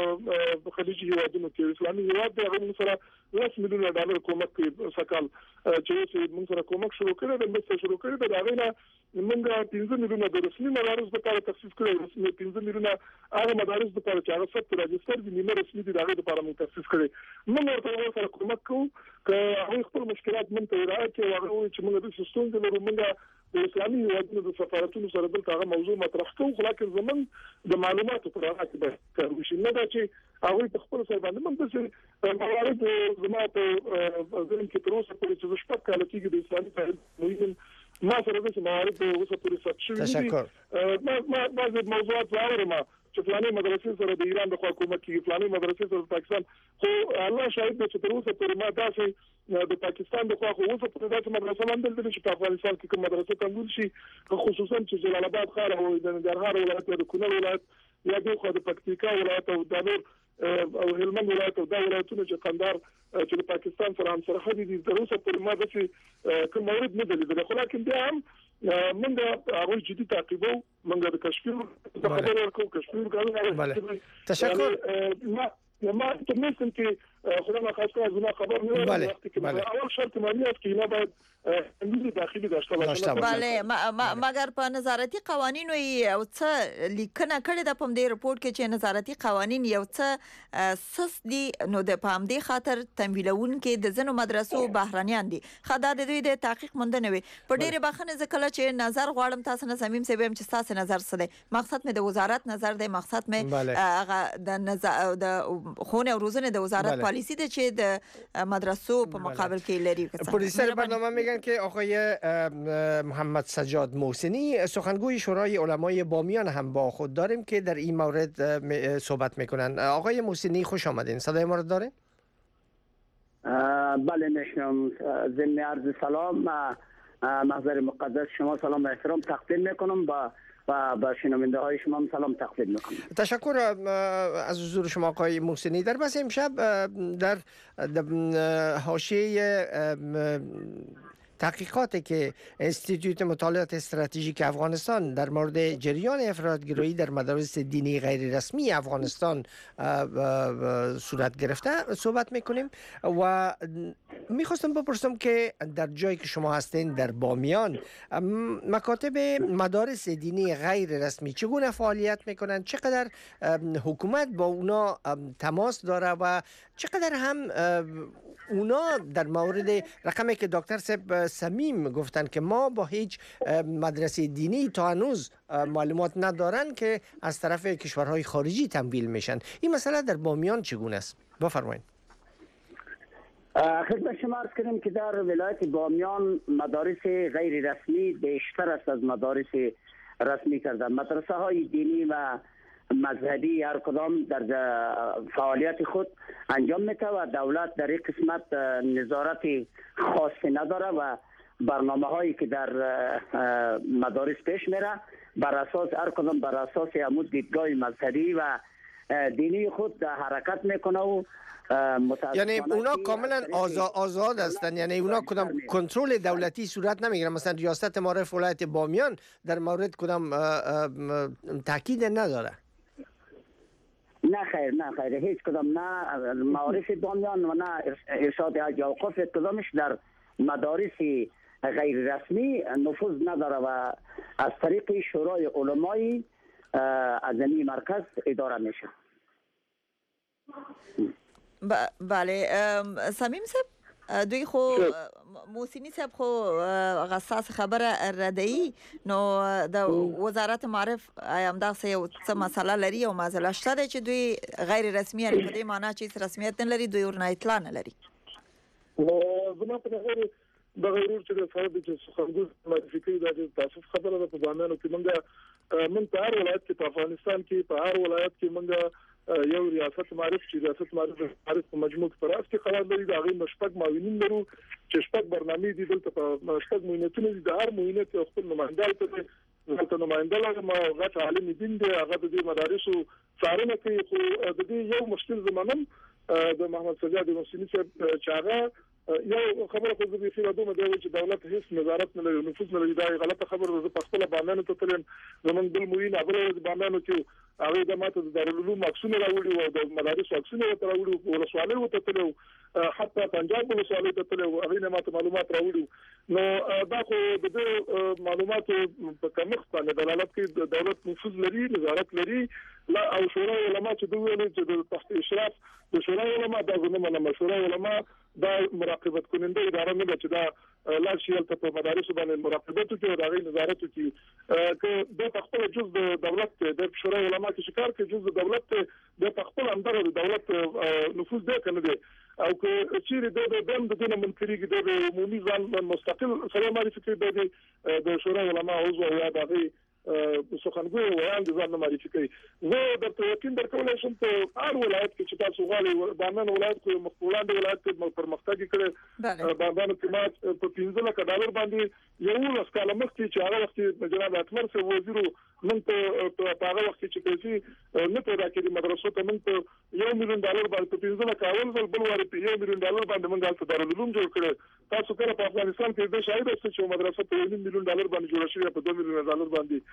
په خلیجي هیوادونو کې اسلامي هیواد د هغه سره لس میلیونه ډالر کومک کوي سکهال چې موږ سره کومک شروع کړی د مست شروع کړی د هغه نه موږ پنځه میلیونه د رسمي مدارس لپاره تخصیص کړی رسمي پنځه میلیونه هغه مدارس لپاره چې هغه ثبت راجستر دي نیمه رسمي دي هغه لپاره موږ تخصیص کړی موږ ورته سره کومک کوو که هغه خپل مشکلات مونږ ته راځي او هغه چې موږ د سیستم د موږ د اسلامي هیوادونو د سفارتونو سره دلته هغه موضوع مطرح کوو خو لکه زمون د معلوماتو پر هغه کې کار وشي نه دا چې هغه په خپل سره باندې موږ د موارد زما په ځین کې تر اوسه پورې چې شپږ کال کېږي د اسلامي تعلیم ما سره د موارد اوسه پورې ثبت شوي دي ما ما بعض موضوعات واورم چې فلاني مدرسې سره د ایران د حکومت کې فلاني مدرسې سره د پاکستان خو الله شاهد دی چې تر اوسه پورې ما داسې د پاکستان د خوا خو اوسه پورې داسې مدرسې باندې د چې په افغانستان کې کوم مدرسې تمویل شي خصوصا چې جلال آباد ښار او د ننګرهار ولایت او د کونړ ولایت یا د خو د پکتیکا ولایت او د نور او هلمند ولایت او د ولایتونو چې قندهار چې د پاکستان سره هم سرحدي دي تر اوسه پورې ما داسې کوم مورد نه دلیدل خو لکه بیا هم منګه هغه جدي تعقیبو منګه د کشمیر د خبرو ورکو کشمیر غواړي تشکر ما ما ته ممکن کې خدای خاصه زما خبر نه وخت کې اول شرط مالیات کې نه باید اندازه داخلي داشته باشه بله مګر په نظارتي قوانینو یو څه لیکنه کړې ده په دې رپورت کې چې نظارتي قوانین یو څه سس دي نو د پام دې خاطر تمویلون کې د زنو مدرسو بهرانيان دي خدای د دوی د تحقیق موندنه وي په ډېر بخنه ځکه چې نظر غواړم تاسو نه زمیم سبم چې تاسو نظر څه دی مقصد مې د وزارت نظر دی مقصد مې هغه د نظر د خونه او روزنه د وزارت پالیسی ده چې د مدرسو په مقابل کې لري پروډوسر برنامه میگن که آقای محمد سجاد محسنی سخنگوی شورای علمای بامیان هم با خود داریم که در این مورد صحبت میکنن. آقای محسنی خوش آمدین. صدای ما رو داره؟ بله میشنم. ضمن عرض سلام محضر مقدس شما سلام و احترام تقدیم میکنم با و با شنونده های شما سلام تقدیم میکنم. تشکر از حضور شما آقای محسنی. در بحث امشب در حاشیه تحقیقاتی که انستیتوت مطالعات استراتژیک افغانستان در مورد جریان افراطگرایی در مدارس دینی غیر رسمی افغانستان صورت گرفته صحبت میکنیم و میخواستم بپرسم که در جایی که شما هستین در بامیان مکاتب مدارس دینی غیر رسمی چگونه فعالیت میکنن، چقدر حکومت با اونا تماس داره و چقدر هم اونا در مورد رقمی که دکتر صاحب صمیم گفتن که ما با هیچ مدرسه دینی تا هنوز معلومات ندارن که از طرف کشورهای خارجی تمویل میشن، این مسئله در بامیان چگونه است؟ بفرمایید. خدمت شما عرض کنیم که در ولایت بامیان مدارس غیر رسمی بیشتر است از مدارس رسمی کردن. مدرسه های دینی و مذهبی هر کدام در فعالیت خود انجام میده و دولت در این قسمت نظارت خاصی نداره و برنامه هایی که در مدارس پیش میره بر اساس هر کدام بر اساس عمود دیدگاه مذهبی و دینی خود حرکت میکنه و یعنی اونا کاملا آزاد, آزاد هستن، یعنی اونا کدام کنترل دولتی صورت نمیگیره. مثلا ریاست معارف ولایت بامیان در مورد کدام تاکید نداره؟ نه خیر نه خیر هیچ کدام نه معارف بامیان و نه ارشاد حج اوقاف کدامش در مدارس غیر رسمی نفوذ نداره و از طریق شورای علمای از این مرکز اداره میشه. بله صمیم صاحب دوی خو موسیمی صاحب خو غساس خبر ردهی نو د وزارت معرف ایم دا څه مسله لري او مسله شته چې دوی غیر رسمي لري په دې معنی چې رسمیت نه لري دوی ورنه اطلاع نه لري. زما په غیر د غیر چې د فرد چې خلګو مدافعي د تاسو خبره ده په باندې کې موږ من په هر ولایت کې په افغانستان کې په هر ولایت کې موږ یو ریاست معرف چې ریاست معرف معرف په مجموع کې پراس کې قرار لري دا غي مشپک معاونین لرو چې شپک برنامه دي دلته په مشپک مهمتونه دي د هر مهمه کې خپل نمائنده ته دلته نمائنده له ما غټ عالم دین دی هغه د مدارسو څارنه کوي خو د دې یو مشکل زمانم د محمد سجاد مسلمي چې هغه یو خبره خو د خیر دومره دی چې دولت هیڅ نظارت نه لري نفوذ نه لري دا غلطه خبره ده. په خپل باندې ته تلم زمون بل موین هغه باندې کې هغه د ماته د دارالعلوم عکسونه راوړي او د مدارس عکسونه راوړي او رسوالې وته تلو حتی پنجاب ولسوالۍ ته تلو هغه نه ماته معلومات راوړي نو دا خو د معلوماتو په کمښت باندې دلالت کوي د دولت نفوذ لري نظارت لري لا او شورای علما چې دوی ویل چې د تحت اشراف د شورای علما د غنمه نه شورای علما دا مراقبت کننده اداره نه چې دا لا شیل ته په مدارس باندې مراقبت کوي او د نظارت کوي که د خپل جز د دولت د شورای علما کې شکار کې جز د دولت د خپل اندر د دولت نفوذ دی کنه دی او که چیرې د دم د دنه منکري د عمومي ځان مستقل سره معرفي کوي د شورای علما عضو یا د سخنګو وړاندې ځان معرفي کوي. زه درته یقین درکولای شم په هر ولایت کې چې تاسو غواړئ باندې ولایت کې مخکولان د ولایت کې پرمختګ کړي باندې قیمت په پنځه لک ډالر باندې یو لس کاله مخکې چې هغه وخت جناب اکبر صاحب وزیر نن په هغه وخت چې پیسې نه پیدا کړي مدرسو ته نن په یو میلیون ډالر باندې په پنځه لک اول ځل بل واره په یو میلیون ډالر باندې موږ هلته دارالعلوم جوړ کړو. تاسو کله په افغانستان کې د شاهد اوسئ چې مدرسه په یو میلیون ډالر باندې جوړه شوې په دوه میلیون ډالر باندې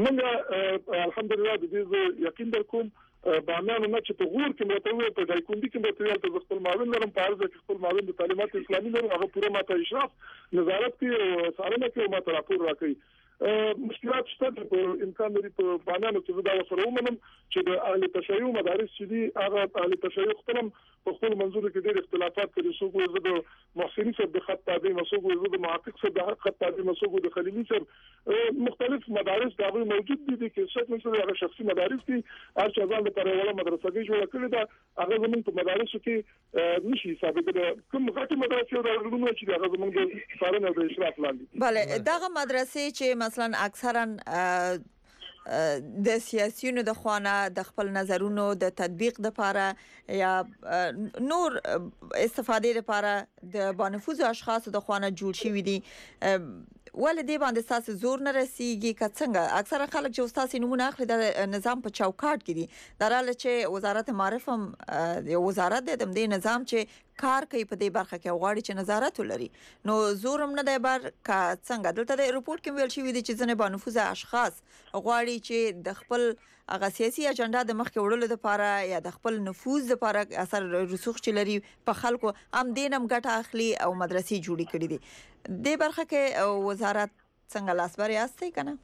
موږ الحمدلله د دې یقین درکوم باندې نه چې په غور کې متوي په دایکوندي کې متوي ته خپل معاون لرم په ارزه کې خپل معاون د تعلیمات اسلامي لرم هغه پوره ماته اشراف نظارت کوي او څارنه کوي ماته راپور راکوي. مشکلات شته په امکان لري په باندې چې دا سره ومنم چې د اهل تشیع مدارس چې دي هغه اهل تشیع خپل په خپل منظور کې ډېر اختلافات کوي څو کو زه د محسنی صاحب د خط تابع مسوګو زه د محقق صاحب د خط تابع مسوګو د خلیلی صاحب مختلف مدارس دا موجود دي چې څه مثلا هغه شخصي مدارس دي هر څه ځان لپاره ولا مدرسه کې جوړ کړی دا هغه زموږ په مدارسو کې نشي ثابت ده کوم غټي مدرسې دا لرونه چې هغه زموږ د څارنې د اشراف لاندې. بله دغه مدرسې چې مثلا اکثرا د سیاسيونو د خوانه د خپل نظرونو د تطبیق لپاره یا نور استفاده لپاره د بانفوذ اشخاص د خوانه جوړ شوی دي ولې باندې تاسو زور نه رسیږي که څنګه اکثره خلک چې تاسو نمونه اخلي د نظام په چوکاټ کې دي دراله چې وزارت معرف هم یو وزارت د دې نظام چې کار کوي په دې برخه کې غواړي چې نظارت ولري نو زورم نه دی بر کا څنګه دلته د رپورت کې ویل شوی دی چې ځنه با نفوذ اشخاص غواړي چې د خپل هغه سیاسي اجنډا د مخ کې وړلو لپاره یا د خپل نفوذ لپاره اثر رسوخ چې لري په خلکو ام دینم ګټه اخلي او مدرسې جوړې کړې دي د برخه کې وزارت څنګه لاسبري استي کنه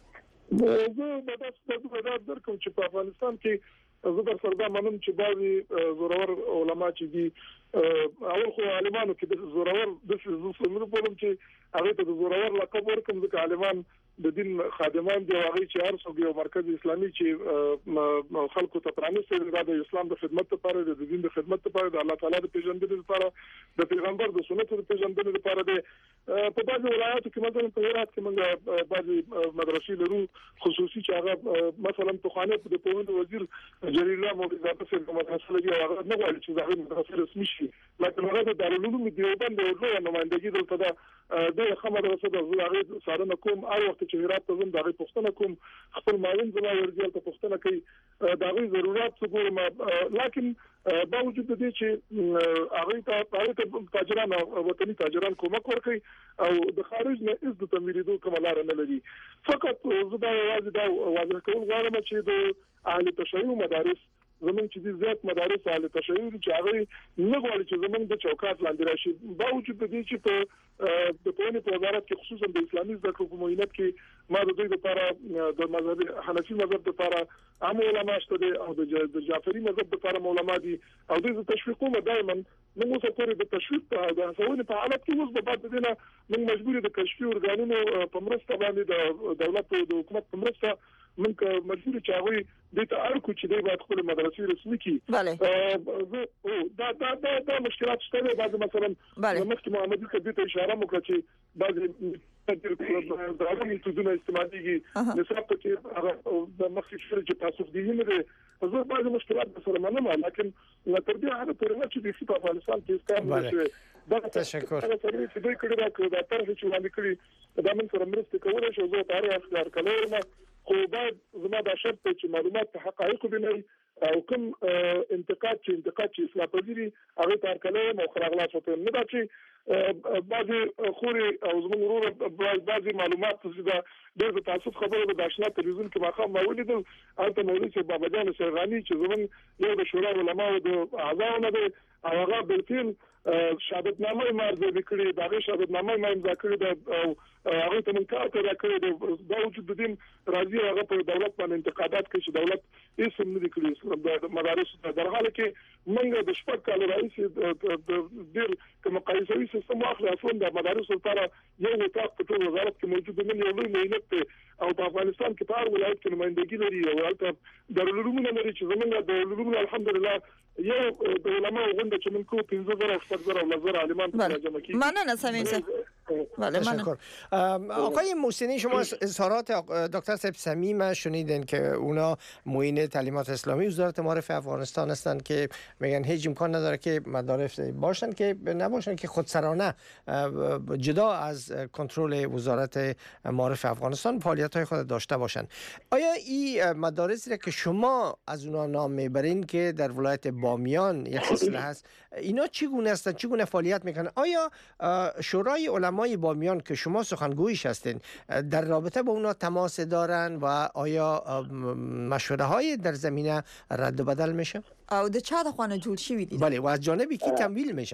زه به تاسو ته دا درکوم چې په افغانستان کې زه در سره دا منم چې بعضي زورور علما چې دي اول خو عالمانو کې د زورور د زموږ په لوم چې هغه ته د زورور لقب ورکوم ځکه عالمان د دین خادمان دی هغه چې هر څوک یو مرکز اسلامي چې خلکو ته پرانیستي د اسلام د خدمت لپاره د دین د خدمت لپاره د الله تعالی د پیژندنې لپاره د پیغمبر د سنت د پیژندنې لپاره د په بعضي ولایاتو کې مثلا په هرات کې موږ بعضي مدرسې لرو خصوصي چې هغه مثلا په خانه د پوهنې وزیر جلیل الله مولوی په مدرسې لري هغه نه غواړي چې هغه مدرسې رسمي شي لکه هغه د دارالعلوم دیوبند د لوی نمائندګي دلته ده د خمرسه د هغه سارنه کوم هر وخت چې هرات ته زم دغه پښتنه کوم خپل معاون زما ورځل ته پښتنه کوي دغه ضرورت څه ګورم لکه باوجود د دې چې هغه ته هغه تاجران وطني تاجران کومک ورکړي او د خارج نه از د تمویلېدو کوم لار نه لري فقط زه دا واځي دا واضح کول غواړم چې د اهل تشیع مدارس زمون چې زیات مدارس اهل تشیع چې هغه نه غواړي چې زمون د چوکاټ لاندې راشي باوجود د دې چې په د پوهنې په وزارت کې خصوصا د اسلامي زده کړو په معاینات کې ما د دوی لپاره د مذهب حنفي مذهب لپاره عام علما شته او د جعفري مذهب لپاره علما دي او د تشویقونه دائما موږ څه کوي د تشویق د هڅونې په حالت کې اوس په بعد دینه موږ مجبور د کشفي ارګانونو په مرسته باندې د دولت او د حکومت په مرسته موږ مجبور چې هغه د تارکو چې د باید خپل مدرسې رسمي کړي دا دا دا دا مشکلات شته بعد مثلا مخکې محمد کبیر ته اشاره وکړه چې بعض د هغه میتودونه استعمالېږي نصاب چې هغه د مخکې چې تاسو دې نه زه بعض مشکلات سره منم لکن تر دې هغه پرې چې په افغانستان کې استعمال دا تشکر دا چې دوی کړي دا کړه دا تر چې وړاندې کړي دا من سره مرسته کوي چې زه تاریخ اختیار کړم خو باید زما دا شرط چې معلومات په حقایقو بنوي او کوم انتقاد چې انتقاد چې اصلاح پذیری هغه تر کلام او خراغلاس وته نه دا چې بعضي خوري او زموږ ورور بعضي معلومات چې دا د تاسو خبره د آشنا تلویزیون کې ماخه ما ولیدل البته مولوی چې بابا جان سرغانی چې زموږ یو د شورا علماء د اعضاونه دي او هغه بلکې شهادتنامه مرزه وکړي دا شهادتنامه ما امضا کړې او هغه ته منکار کړی دا وجود د دین راځي هغه په دولت باندې انتقادات کوي چې دولت هیڅ هم نه کړی د مدارس د حاله کې موږ د شپږ کال رئیس د ډیر کوم قایسوي سیستم واخلي اصلا د مدارس لپاره یو وطاق په ټول وزارت کې موجود دی یو لوی مهنت او په افغانستان کې په هر ولایت کې نمائندګي لري او هلته دارالعلوم لري چې زمونږ د علوم الحمدلله یو د علماء غونډه چې موږ کوو پنځه زره او شپږ زره او لزر عالمان ترجمه کوي مننه سمیم تشکر. آقای محسنی شما اظهارات دکتر صاحب صمیم شنیدین که اونا معین تعلیمات اسلامی وزارت معارف افغانستان هستند که میگن هیچ امکان نداره که مدارس باشن که نباشن که خودسرانه جدا از کنترل وزارت معارف افغانستان فعالیت های خود داشته باشن. آیا این مدارسی را که شما از اونا نام میبرین که در ولایت بامیان یک سلسله هست اینا چگونه هستند چگونه فعالیت میکنن؟ آیا شورای علمای بامیان که شما سخنگویش هستین در رابطه با اونا تماس دارن و آیا مشوره های در زمینه رد و بدل میشه؟ او د چا د خوانه جوړ شوی دي؟ بله و از جانب کی تمویل میشه؟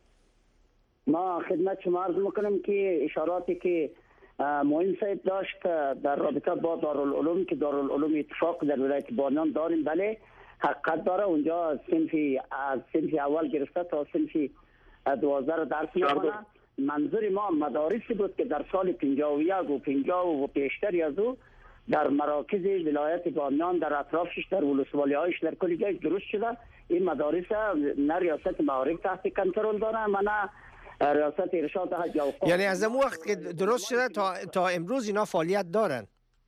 ما خدمت شما عرض میکنم که اشاراتی که معین صاحب داشت در رابطه با دارالعلوم که دارالعلوم اتفاق در ولایت بامیان داریم بله حقیقت داره اونجا صنف از صنف اول گرفته تا صنف دوازده رو درس میکنه. منظور ما مدارسی بود که در سال پنجاه و یک و پنجاه و پیشتر از او در مراکز ولایت بامیان در اطرافش در ولسوالی‌هایش در کل جای درست شده. این مدارس نه ریاست معارف تحت کنترل داره و نه ریاست ارشاد حج اوقاف. یعنی از اون وقت که درست شده تا تا امروز اینا فعالیت دارن؟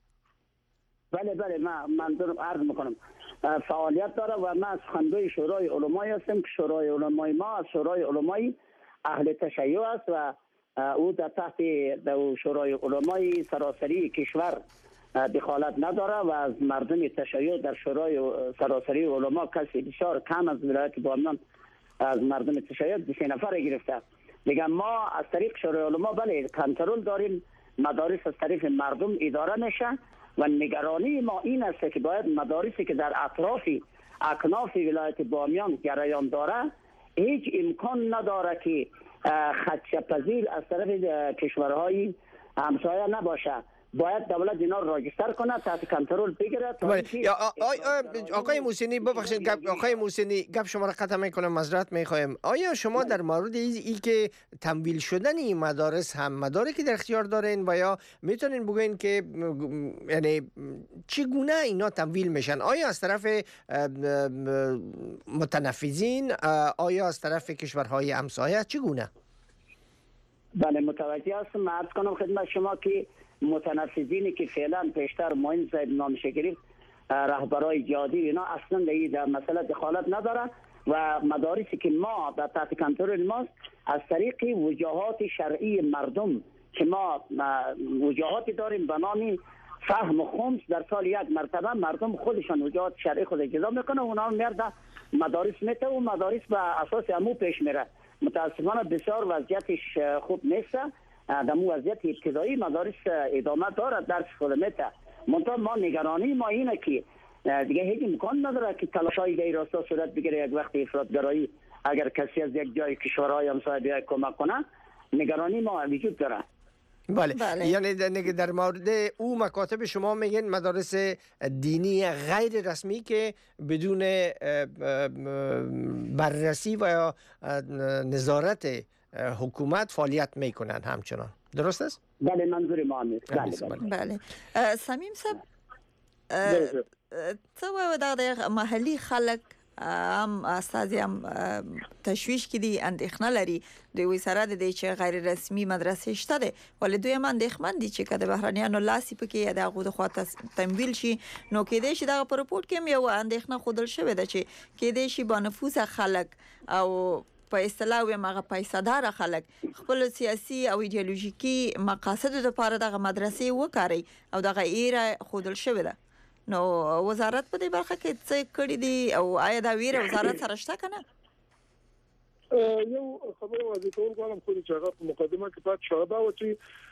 بله بله من منظورم عرض میکنم فعالیت داره و من سخنگوی شورای علمای هستم که شورای علمای ما از شورای علمای اهل تشیع است و او در تحت شورای علمای سراسری کشور دخالت نداره و از مردم تشیع در شورای سراسری علما کسی بسیار کم از ولایت بامیان از مردم تشیع سه نفر گرفته. دیگه ما از طریق شورای علما بله کنترل داریم، مدارس از طریق مردم اداره میشه و نگرانی ما این است که باید مدارسی که در اطراف اکناف ولایت بامیان جریان داره هیچ امکان نداره که خدشه‌پذیر از طرف کشورهای همسایه نباشه. باید دولت اینا را راجستر کنه تحت کنترل بگیره. آقای موسینی ببخشید آقای موسینی گپ شما را قطع میکنم، معذرت میخوایم. آیا شما در مورد ای که تمویل شدن این مدارس هم مدارکی که در اختیار دارین و یا میتونین بگوین که یعنی چگونه اینا تمویل میشن؟ آیا از طرف متنفذین، آیا از طرف کشورهای همسایه، چگونه؟ بله متوجه هستم. عرض کنم خدمت شما که متنفذینی که فعلا پیشتر معین صاحب نامش گرفت رهبرای جهادی اینا اصلا در مسئله دخالت نداره و مدارسی که ما در تحت کنترل ماست از طریق وجاهات شرعی مردم که ما وجاهاتی داریم به نام فهم و خمس، در سال یک مرتبه مردم خودشان وجاهات شرعی خود اجرا میکنه و اونا میرده مدارس میته و مدارس به اساس امو پیش میره. متاسفانه بسیار وضعیتش خوب نیست. در مو وضعیت ابتدایی مدارس ادامه دارد درس خود میته. منتها ما نگرانی ما اینه که دیگه هیچ امکان نداره که تلاشای در راستا صورت بگیره یک وقت افراطگرایی اگر کسی از یک جای کشورهای همسایه بیای کمک کنه. نگرانی ما وجود داره. بله. بله یعنی در مورد او مکاتب شما میگن مدارس دینی غیر رسمی که بدون بررسی و یا نظارت حکومت فعالیت میکنن همچنان، درست است؟ بله منظور ما است. بله بله. سمیم صاحب څه و د محلي خلک هم استازي هم تشویش کړي، اندېښنه لري د وی سره د دې چې غیر رسمي مدرسې شته دي، ولې دوی هم اندېښمن دي چې کله بهرانيانو لاسي پکې یا د هغو د خوا تمویل شي نو کېدای شي دغه په رپورټ کې هم یو اندېښنه ښودل شوې ده چې کېدای شي با نفوذه خلک او په اصطلاح وي هغه پیسه‌دار خلک خپل سیاسي او ایدئولوژیکي مقاصد لپاره دغه مدرسې وکاري او دغه ایره ښودل شوې ده. نو وزارت په دې برخه کې څه کړی دي او آیا دا ویره وزارت سره شته کنه؟ یو خبره واضح کول غواړم خو چې هغه په مقدمه کې پات شوه دا و چې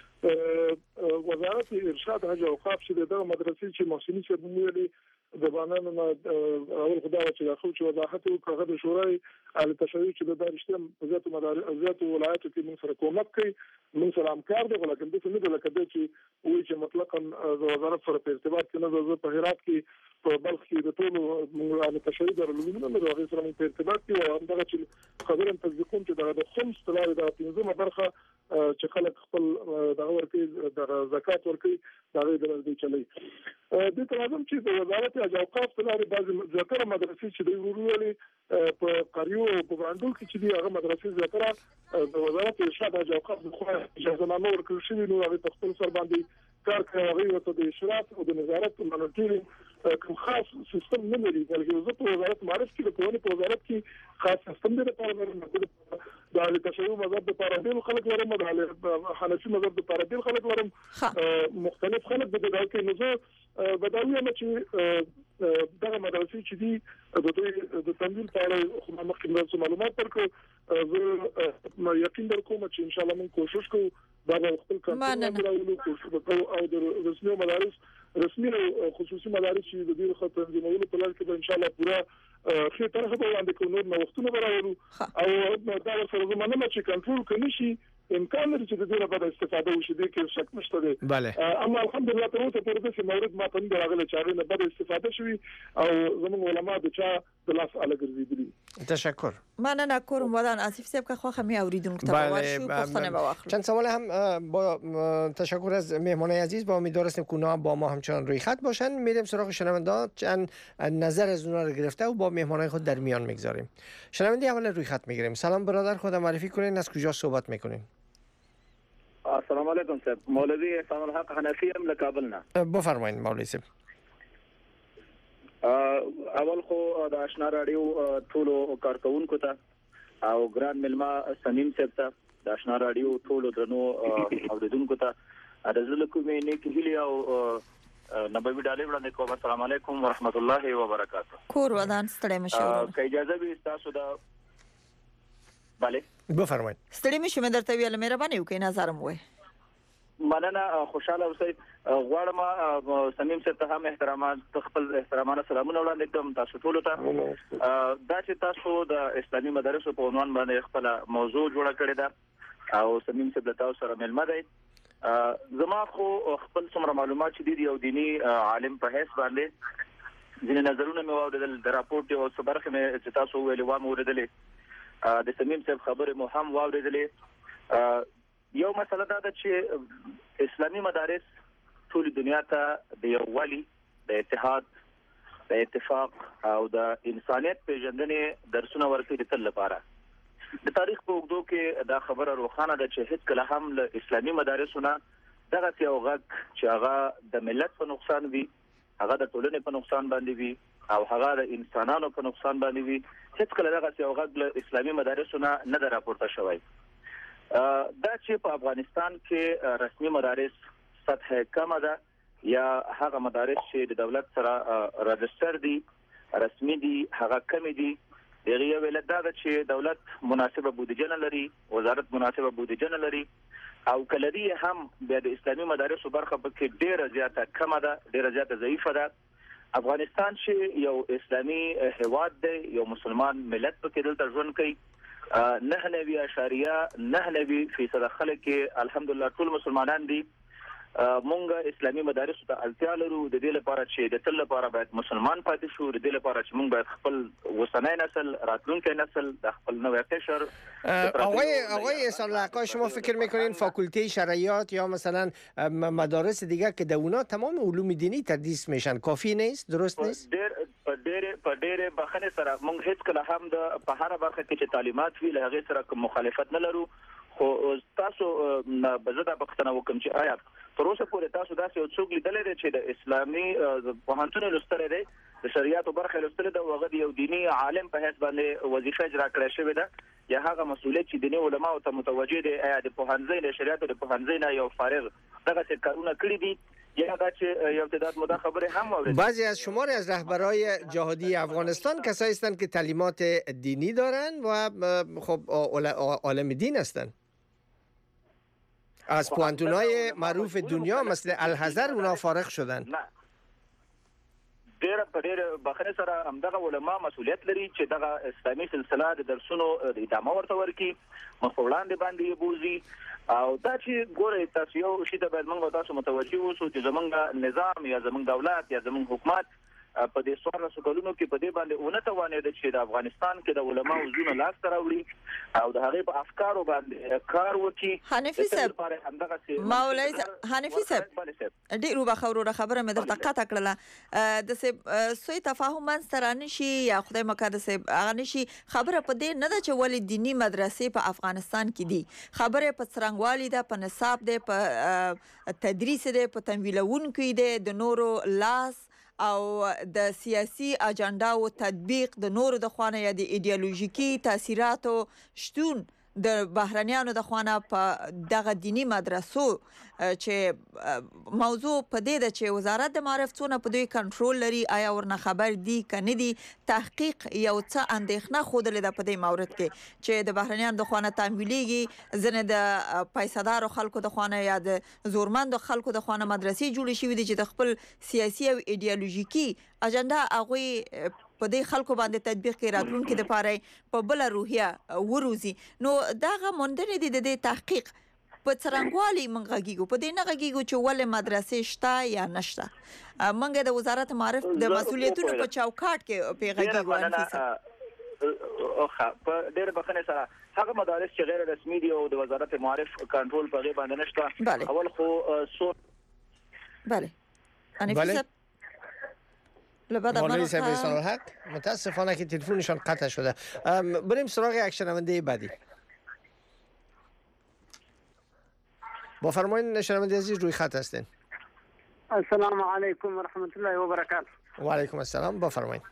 وزارت ارشاد حج او اوقاف چې دغه مدرسې چې محسنی څخه ویلي د باندې نه اول خدای چې داخل چې وضاحت وکړه د شورای علي تشریع چې د دارشته وزارت مدارس وزارت ولایت کې موږ سره کومک کوي، موږ سره همکار دي، ولکه د څه نه د لکه د چې وایي چې مطلقاً د وزارت سره په ارتباط کې نه د په هرات کې په بلخ کې د ټولو علي تشریع درلودنه نه د سره په ارتباط کې او همدغه چې خبرم تصدیقوم چې د خمس تلاري د پنځمه برخه چې خلک خپل دغه ورکي د زکات ورکي دغه د دې چلی د ترازم چې د وزارت د اوقاف تلاري بعض ذکر مدرسې چې د ورولې په قریو او په باندې کې چې هغه مدرسې ذکر د وزارت ارشاد د اوقاف د خو اجازه نامه ورکړل شوی نو هغه په خپل سر باندې کار کوي او د اشراف او د نظارت منټورینګ کوم خاص سیستم نه لري، بلکې زه په وزارت معرف کې د قوانینو په وزارت کې خاص سیستم دی لپاره د علي تشریع مذهب لپاره ډېر خلک لرم، د حنفي مذهب لپاره ډېر خلک لرم، مختلف خلک د دغه کې نو زه بداوی هم چې دغه مدرسې چې دي د دوی د تمویل په اړه خو مخکې معلومات ورکړو، زه یقین درکوم چې ان شاء الله موږ کوشش کوو دا خپل کنټرول کوشش وکړو او د رسمي مدارس رسمي او خصوصي مدارس چې د دې خاطر تنظیمولو په لړ کې به ان شاء الله پورا خې طرحه باندې کوو نور نوښتونه راوړو او دا سره زمانه چې کنټرول کوي شي امکان لري چې د دې لپاره استفاده وشي، د کې شک نشته دی. اما الحمدلله تر اوسه پورې چې مورد ما پند راغله چې هغه نه بده استفاده شوي او زموږ علما د چا د لاس اله ګرځېدلي. تشکر. مننه کوم ودان آصف صاحب که خواهم می اوریدونکو ته ورشو پختنه بواخلو. چند سوال هم با تشکر از مهمانای عزیز، با امید دارستیم که اونا با ما همچنان روی خط باشن. میریم سراغ شنونده چند نظر از اونا رو گرفته و با مهمانای خود در میان میگذاریم. شنونده اول روی خط میگیریم. سلام برادر، خود معرفی کنین، از کجا صحبت میکنین؟ السلام علیکم صاحب، مولوی احسان الحق حنفی ام له کابل نه. بفرمایید مولوی صاحب. اول خو د آشنا رادیو ټولو کارکونکو ته او ګران ملما سمیم صاحب ته د آشنا رادیو ټولو درنو اوریدونکو ته د زړه کومې نیک هیلې او نبوي ډالۍ وړاندې کوم. السلام علیکم ورحمت الله وبرکاته. کور ودان ستړي مشور. که اجازه به تاسو د بله بفرمایید. ستړي مشه مې درته ویل مهرباني وکړئ نظر مو مننه خوشاله اوسئ. غواړم سمیم صاحب ته هم احترامات خپل احترامانه سلامونه وړاندې کوم تاسو ټول ته. دا چې تاسو د اسلامي مدارسو په عنوان باندې خپل موضوع جوړه کړې ده او سمیم صاحب تاسو سره ملما دی. زما خو خپل څومره معلومات چې دي یو دینی عالم په حیث باندې ځینې نظرونه مې واوریدل د راپورټ او څه برخه مې چې تاسو ویلي و مې اوریدلې د سمیم صاحب خبرې مو هم واوریدلې. یو مسله دا ده چې اسلامي مدارس ټول دنیا ته د یووالي د اتحاد د اتفاق او د انسانیت پیژندنې درسونه ورکوي د تل لپاره. د تاریخ په اوږدو کې دا خبره روښانه ده چې هیڅ کله هم له اسلامي مدارسو نه دغه یو غږ چې هغه د ملت په نقصان وي، هغه د ټولنې په نقصان باندې وي او هغه د انسانانو په نقصان باندې وي، هیڅ کله دغه یو غږ له اسلامي مدارسو نه نه ده راپورته شوی. دا چې په افغانستان کې رسمي مدارس سطح کم ده یا هغه مدارس چې د دولت سره رجستر دي رسمي دي هغه کم دي، دغه یو ولادت ده چې دولت مناسبه بودیجه نه لري، وزارت مناسبه بودیجه نه لري او کلري هم د اسلامي مدارسو برخه پکې ډیره زیاته کم ده، ډیره زیاته ضعیفه ده. افغانستان چې یو اسلامي هیواد دی، یو مسلمان ملت پکې دلته ژوند کوي، نه نوي اشاریه نه نوي فیصد خلک الحمدلله ټول مسلمانان دي. مونږ اسلامي مدارسو ته اړتیا لرو د دې لپاره چې د تل لپاره باید مسلمان پاتې شو، د دې لپاره چې مونږ باید خپل وسنۍ نسل راتلونکي نسل د خپل نوې قشر. آقای آقای احسان الله، شما فکر میکنین فاکولته شرعیات یا مثلا مدارس دیگه که در اونا تمام علوم دینی تدریس میشن کافی نیست، درست نیست؟ په ډېر په ډېر بخنه سره مونږ هیڅ کله هم د په هر برخه کې چې تعلیمات وی له هغه سره کوم مخالفت نه لرو. خو تاسو بزدا پښتنه وکم چې آیا تر اوسه پورې تاسو داسې یو څوک لیدلې دی چې د اسلامي پوهنتون لوستل دی، د شریعت برخه لوستل دی، او هغه یو دینی عالم په حساب باندې وظیفه اجرا کړې شوې ده یا هغه مسؤلیت چې دیني علما او ته متوجه دي آیا د پوهنځي د شریعت د پوهنځي نه یو فارغ دغه څه کارونه کړی دي یا دا چې یو تعداد مده خبره هم اوریدل. بعضی از شماری از رهبرای جهادی افغانستان کسایی هستند که تعلیمات دینی دارند و خب عالم دین هستند. از پوهنتون‌های معروف دنیا مثل الحضر اونا فارغ شدن. نه ډېر په ډېر بخنه سره همدغه علما مسؤلیت لري چې دغه اسلامي سلسله د درسونو ادامه ورته ورکړي، مخ وړاندې باندې بوزي. او دا چې ګوره تاسو یو شی ته باید موږ تاسو متوجي اوسو چې زمونږ نظام یا زمونږ دولت یا زمونږ حکومت په دې څوارلس کلونو کې په دې باندې ونه توانید چې د افغانستان کې د علماو زونه لاس ته راوړي او د هغه په افکارو باندې کار وکړي. حنفي صاحب مولوی حنفي صاحب ډیرو بخورو خبره مې درته قطع کړله د سه سوی تفاهم من سره نشي یا خدای مکه سه هغه نشي خبره په دې نه ده چې ولې دینی مدرسې په افغانستان کې دي، خبره په څرنګوالي ده، په نصاب ده، په تدریس ده، په تمویلونکو ده، د نورو لاس او د سیاسي اجنډا او تطبیق د نورو د خوانه یا د ایدئولوژیکي تاثیراتو شتون د بهرنیانو د خوانه په دغه دینی مدرسو چې موضوع په دې ده چې وزارت د معارف څونه په دوی کنټرول لري، آیا ورنه خبر دي کنه دي، تحقیق یو څه اندېښنه خوده ده په دې مورد کې چې د بهرنیانو د خوانه تمویلېږي، ځنه د پیسادارو خلکو د خوانه یا د زورمندو خلکو د خوانه مدرسې جوړې شوې دي چې د خپل سیاسي او ایدئولوژیکي اجنډا هغه په دې خلکو باندې تطبیق کې راتلونکي د پاره په بل روحیه وروزي. نو داغه مونډنه دي د تحقیق په څرنګوالي منغږیږي په دې نه غږیږي چې ولې مدرسې شته یا نشته. منګه د وزارت معارف د مسولیتونو په چوکاټ کې پیغامي اوخه په ډېر بخنه سره هغه مدارس چې غیر رسمي دي او د وزارت معارف کنټرول په غي باندې نشته. اول خو سو بله حنفي صاحب مولوی صاحب احسان الحق متاسفانه که تلفنشان قطع شده. بریم سراغ یک شنونده بعدی. با فرمایید شنونده عزیز روی خط هستین. السلام علیکم و رحمت الله و برکاته. و علیکم السلام، با فرمایید.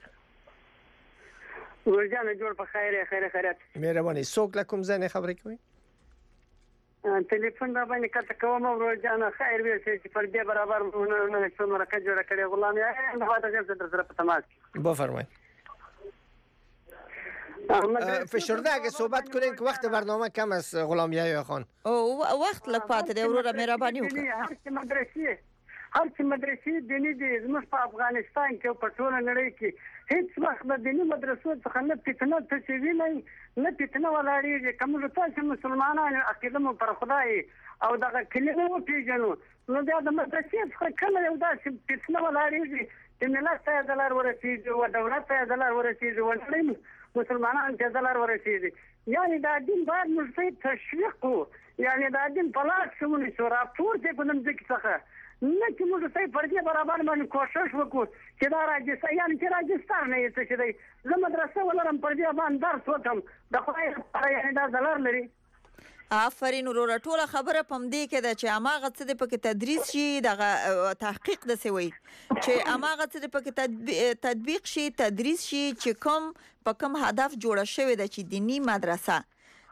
ورجان جوړ په خیر خیر خیرات. مهرباني څوک لکم زنه خبرې کوي؟ ټلیفون را باندې کته کوم ورجان خیر وی چې پر دې برابر نه څو مرکه جوړ کړي غلام یې نه واده چې در سره په تماس. با فرمایید. فشرده اگه صحبت کنین که وقت برنامه کم است غلام یحیی خان. او وخت لږ پاتې دی وروره مهرباني وکړه. هر څه مدرسې هر څه مدرسې دیني دي زموږ په افغانستان کې په ټول نړۍ کې هیڅ وخت د دیني مدرسو څخه نه فتنه تشوي نه نه فتنه ولاړېږي. کوم تاسو مسلمانان عقیده مو پر خدای او دغه کلمه وپېژنو نو دا د مدرسې څخه کله یو داسې فتنه ولاړېږي چې ملت ته دلار ورسېږي او دولت ته دلار ورسېږي او نړۍ مسلمانان ته دلار ورسېږي. یعنی دا دین باید موږ تشویق کړو، یعنی دا دین په لاس کې ونیسو، راپورته کړو د ځمکې څخه، نه چې موږ ته پر دې برابر باندې کوشش وکړو چې دا راجستان یعنی چې راجستان نه یې څه دی. زه مدرسه ولرم پر دې باندې درس وکړم د خدای لپاره، یعنی دا دلار لري. آفرین وروره ټوله خبره پم دې کې ده چې هماغه څه د پکې تدریس شي دغه تحقیق د سوي چې هماغه څه د پکې تطبیق شي تدریس شي چې کوم په کوم هدف جوړه شوې ده چې دینی مدرسه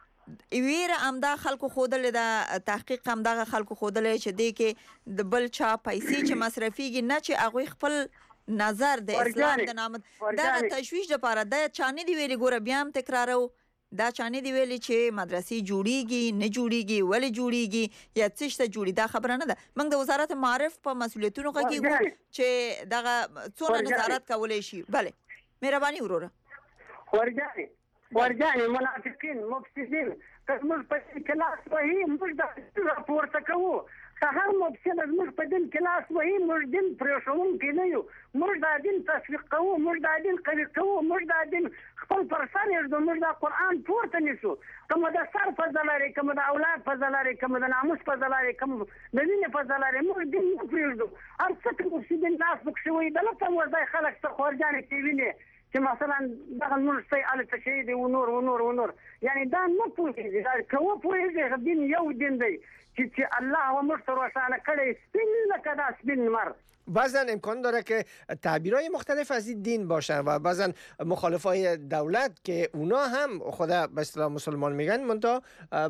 ویره امدا خلکو خودلې ده، تحقیق امدا خلکو خودلې چې دې کې د بل چا پیسې چې مصرفيږي نه چې هغه خپل نظر د اسلام د نام دا تشویش لپاره دا چانه دی ویلي ګوره بیا هم تکرارو دا چانه دی ویلي چې مدرسې جوړیږي نه جوړیږي ولې جوړیږي یا څه شته جوړي دا خبره نه ده. موږ د وزارت معارف په مسؤلیتونو کې چې دغه څونه نظارت کولای شي. بله مهرباني وروره. ورجاني ورجاني منافقین مفسدین که موږ په کلاس وایي موږ د راپورته کوو که هر مفسد موږ په دین کلاس وایي موږ دین پرېښوونکي نه یو، موږ دا دین تشویق کوو، موږ دا دین قوي کوو، موږ دا دین خپل پر سر یږدو، موږ دا قرآن پورته نیسو. که مو د سر فضل لري، که مو د اولاد فضل لري، که مو د ناموس فضل لري، که مو د وینې فضل لري، موږ دین نه پرېږدو. هر څه که مفسدین لاس پکښې وایي دلته ورځی خلک څه خورجانې چې وینې چې مثلا دغه موږ څه هلته شوي دي و نور و نور و نور، یعنی دا نه پوهېږي. دا که وپوهېږي دین یو دین دی چې الله و موږ ته روښانه کړی سپین لکه دا سپین مر. بعضا امکان داره که تعبیرهای مختلف از این دین باشن و بعضا مخالفای دولت که اونا هم خدا به اصطلاح مسلمان میگن منتها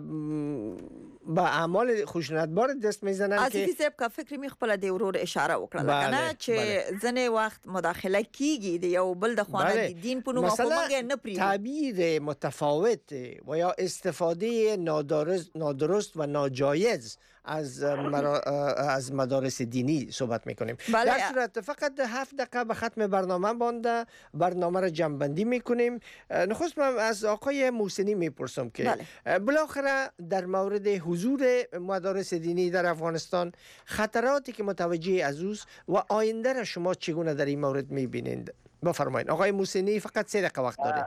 با اعمال خشونتبار دست میزنن که عزیزی صاحب که فکر می خپل دی ورور اشاره وکړه کنه چې ځنې وخت مداخله کیږي د یو بل د خوانه دین په نوم کومه نه پری تعبیر متفاوت و یا استفاده نادرست نادرست و ناجایز از از مدارس دینی صحبت میکنیم. بله. در صورت فقط هفت دقیقه به ختم برنامه بانده، برنامه را جمع‌بندی میکنیم. نخست من از آقای محسنی میپرسم که بله. بالاخره در مورد حضور مدارس دینی در افغانستان خطراتی که متوجه از اوست و آینده را شما چگونه در این مورد میبینید؟ بفرمایید آقای محسنی، فقط سه دقیقه وقت دارید.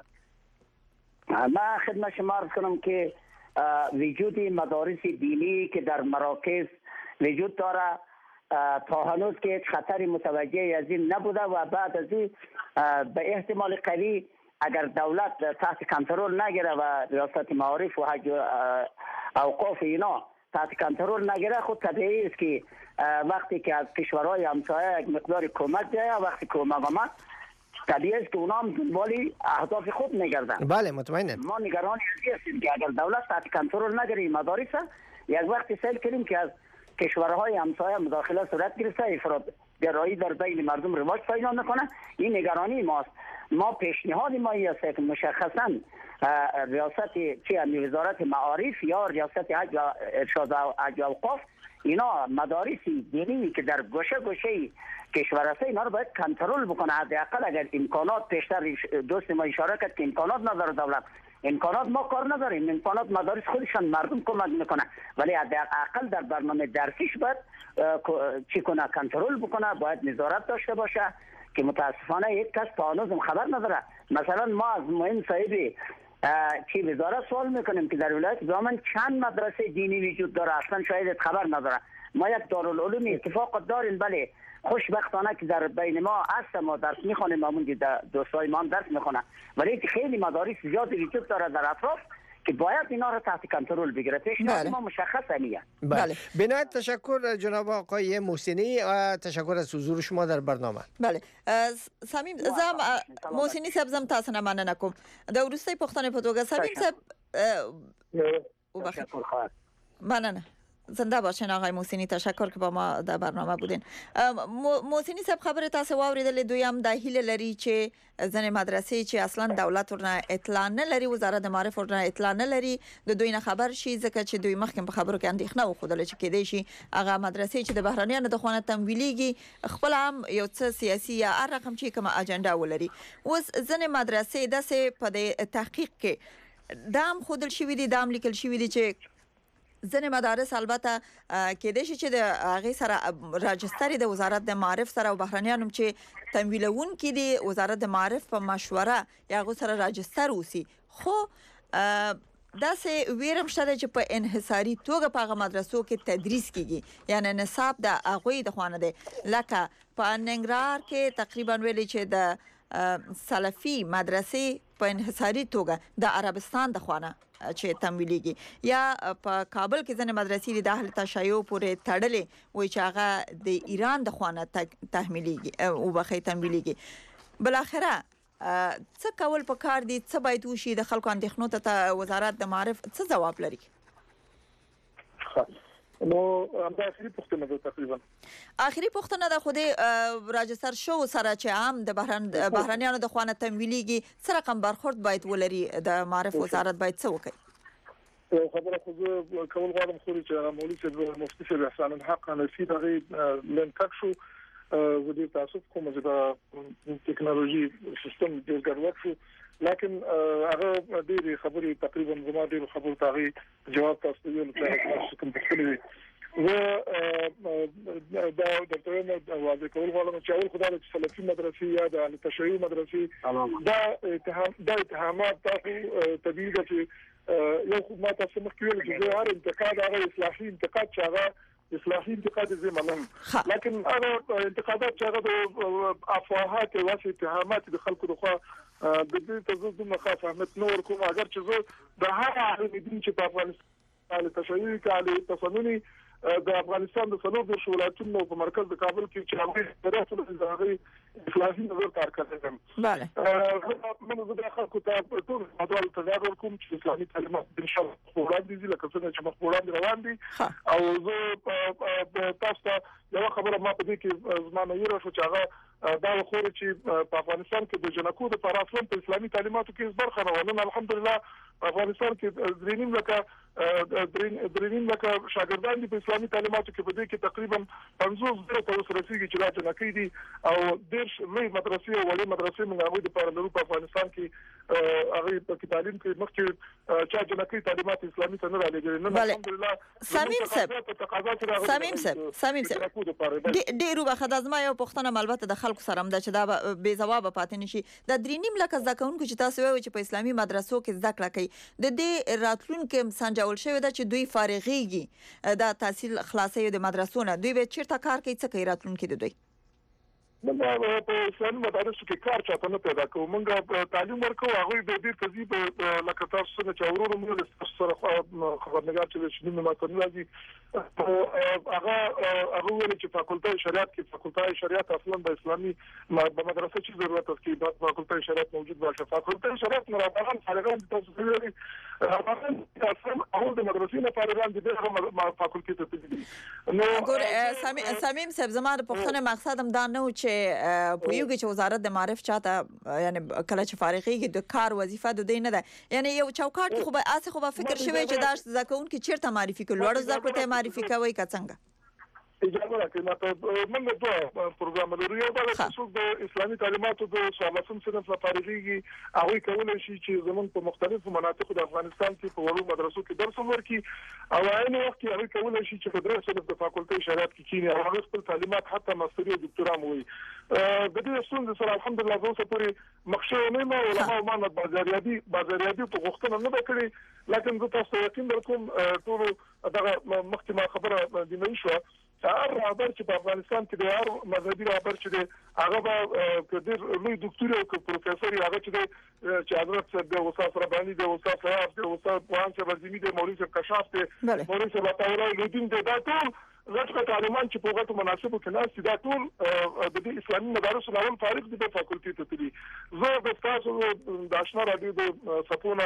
ما خدمت شما عرض کنم که وجود مدارس دینی که در مراکز وجود داره تا هنوز که هیچ خطری متوجه از این نبوده و بعد از این به احتمال قوی اگر دولت تحت کنترل نگیره و ریاست معارف و حج اوقاف اینا تحت کنترل نگیره، خود طبیعی است که وقتی که از کشورهای همسایه یک مقدار کمک جایه، وقتی کمک آمد طبیعی است که اونا هم دنبال اهداف خود میگردن. بله مطمئنم. ما نگران هستیم که اگر دولت تحت کنترل نگیره مدارس یک وقتی سیل کنیم که از کشورهای همسایه مداخله صورت گرفته، افراط گرایی در بین مردم رواج پیدا نکنه. این نگرانی ماست. ما پیشنهاد ما است که مشخصا ریاست چه وزارت معارف یا ریاست حج و ارشاد حج و اوقاف اینا مدارس دینی که در گوشه گوشه کشور است اینا رو باید کنترل بکنه. حداقل اگر امکانات پیشتر دوست ما اشاره کرد که امکانات نداره دولت، امکانات ما کار نداریم، امکانات مدارس خودشان مردم کمک میکنه، ولی حداقل در برنامه درسیش باید چی کنه کنترل بکنه، باید نظارت داشته باشه که متاسفانه یک کس تا هنوز خبر نداره. مثلا ما از معین صاحب چی وزارت سوال میکنیم که در ولایت بهمن چند مدرسه دینی وجود داره، اصلا شاید خبر نداره. ما یک دارالعلوم اتفاق داریم، بله خوشبختانه که در بین ما هست، ما درس میخوانیم، همون که دوستای ما هم درس میخونن، ولی خیلی مدارس زیاد وجود داره در اطراف که باید اینا رو تحت کنترل بگیره. پیشنهاد ما مشخص نیه. بله. بنایت تشکر جناب آقای محسنی، تشکر از حضور شما در برنامه. بله. سمیم زم محسنی صاحب زم تاسو نه مننه کوم. د ورستۍ پښتنې په توګه سمیم صاحب وبخښه. مننه. زنده باشین آقای محسنی، تشکر که با ما در برنامه بودین. محسنی صاحب خبر تاسو واوریدل، دویم د هیله لري چې ځنې مدرسې چې اصلا دولت ورنه اطلاع نه لري، وزارت معارف ورنه اطلاع نه لري، د دوی نه خبر شي، ځکه چې دوی مخکې په خبرو کې اندېښنه وښودله چې کېدای شي هغه مدرسې چې د بهرنیانو د خوا نه تمویلېږي خپل هم یو څه سیاسي یا هر رقم چې کومه اجنډا ولري. اوس ځنې مدرسې داسې په د تحقیق کې دا هم ښودل شوي دي، دا هم لیکل شوي دي چې ځنې مدارس البته کېدای شي چې د هغې سره راجستر د وزارت د معارف سره او بهرنیانو چې تمویلونکي دي وزارت د معارف په مشوره یا هغو سره راجستر اوسي، خو داسې ویرم شته ده چې په انحصاري توګه په هغه مدرسو کې تدریس کیږي، یعنی نصاب د هغوی د خوا نه دی. لکه په ننګرهار کې تقریبا ویلي چې د سلفي مدرسې په انحصاري توګه د عربستان د خوا نه چې تمویلېږي، یا په کابل کې ځینې مدرسې دي د اهل تشیع پورې تړلې وایي چې هغه د ایران د خوا نه تحمیلېږي وبخښئ تمویلېږي. بالاخره څه کول پکار دي، څه باید وشي، د خلکو اندېښنو ته وزارت د معارف څه ځواب لري؟ نو همدا اخري پوښتنه ده تقریبا اخري پوښتنه ده خو د راجستر شو سره چې عام د بهرن بهرنیانو د خوا نه تمویلېږي، څه رقم برخورد باید ولري د معارف وزارت، باید څه وکړي؟ یو خبره خو زه کول غواړم خو چې هغه مولوي صاحب مفتي صاحب احسان الحق حنفي دغه لنکک شو، زه ډېر تاسف کوم چې دا ټکنالوژي سیستم ډېر ګډوډ شو، لکن هغه ډېرې خبرې تقریبا زما ډېرو خبرو ته هغې جواب تاسو ویلو ته کوم پوښتنې وي. زه دا درته وایم واضح کول غواړم چې اول خو دا چې سلفي مدرسې یا د اهل تشیع مدرسې دا اتهام دا اتهامات تاسو طبیعي ده چې یو خو ما تاسو مخکې ویل چې هر انتقاد هغه اصلاحي انتقاد چې هغه اصلاحي انتقاد زي منهم، لكن هذا انتقادات شغله افواهات واسه اتهامات د خلکو دغه د دې تزود نه خاص احمد نور کوم اگر چې زه د هغه عالم دین چې په افغانستان تشریعي کالي تصمني د افغانستان د څلور د ولایتونو په مرکز د کابل کې چې هغه دراسه د هغه اصلاحي نظر کار کوي. بله من زه د خلکو ته ټول مدار تدابیر کوم چې اسلامي تعلیمات ان شاء الله وړاندې دي لکه څنګه چې مخ وړاندې روان دي، او زه تاسو ته یو خبره ما په دې کې زمانه یې راځو چې هغه دا خو چې په افغانستان کې د جنکو د پرافلم په اسلامي تعلیماتو کې برخه راوړل، الحمدلله په افغانستان کې درینیم لکه درینیم لکه شاګردان دي په اسلامي تعلیماتو کې په دې کې تقریبا پنځوس زره ته ورسېږي چې دا جنکې دي، او ډېر لوی مدرسې او وړې مدرسې موږ هغوی د پاره لرو په افغانستان کې هغه په تعلیم کې مخکې چا جنکې تعلیمات اسلامي ته نه رالېږي. نن الحمدلله سمیم صاحب سمیم صاحب سمیم صاحب ډېر وبخښه، دا زما یو پوښتنه البته د خلکو سره هم ده چې دا بې ځوابه پاتې نشي. دا درې نیم لکه زده کوونکو چې تاسو وایئ چې په اسلامي مدرسو کې زده کړه کوي، د دې راتلونکي سنجول شوې ده چې دوی فارغېږي دا تحصیل خلاصوي د مدرسو نه، دوی به چېرته کار کوي، څه کوي راتلونکي د دوی؟ موږ په اسلامي مدارسو کې کار چاته نه پیدا کوو، موږ تعلیم ورکوو، هغوی به ډېر قضیې په لکه تاسو څنګه چې ورور موږ له تاسو سره خبرنګار چې شنو نه ماته نه راځي، هغه هغه ویل چې فاکولټه شریعت کې فاکولټه شریعت اصلا د اسلامي په مدرسه کې ضرورت کې د فاکولټه شریعت موجود باشه، فاکولټه شریعت نه راغلي فارغان تاسو ویلي هغه اصلا اول د مدرسې نه فارغان دي هغه فاکولټه ته دي. نو ګور سمیم صاحب زما د پوښتنې مقصد هم دا نه و چې پوهیږي چې وزارت د معارف چاته یعنی کله چې فارغېږي د کار وظیفه د دوی نه ده، یعنی یو چوکاټ کې خو به اسې خو به فکر شوی چې دا زده کوونکي چېرته معرفي کړي، لوړو زده کړو ته معرفي کوئ که څنګه؟ اجازه راکړئ ماته موږ دوه پروګرام لرو، یو دا چې څوک د اسلامي تعلیماتو د څوارلسم صنف نه فارغېږي هغوی کولی شي چې زموږ په مختلفو مناطقو د افغانستان کې په وړو مدرسو کې درس وکړي، او عین وخت کې هغوی کولی شي چې په درې صنف د فاکولټې شریعت کې کښېني او هغوی خپل تعلیمات حتی ماستري او دکتورا هم ووایي. د دې ستونزې سره الحمدلله زه اوسه پورې مخ شوی نه یم، علماو ما نه بازاریابي بازاریابي په غوښتنه نه ده کړې، لکن زه تاسو ته یقین درکوم ټولو دغه مخکې ما خبره دینوي شوه هر رهبر چې په افغانستان کې د هر مذهبي رهبر چې دی هغه به که ډېر لوی دوکتور او که پروفیسور هغه چې دی چې حضرت صاحب دی، استاد رباني دی، استاد صاحب دی، استاد پوهان صاحب عظیمي دی، مولوي صاحب کشاف دی، مولوي صاحب عطاالله لودین دی، دا ټول غټ تعلیمان چې په غټو مناسبو کې ناست دي دا ټول د دې اسلامي مدارسو نه فارغ دي په فاکولټي ته تللي. زه د تاسو د آشنا راډیو د صفونه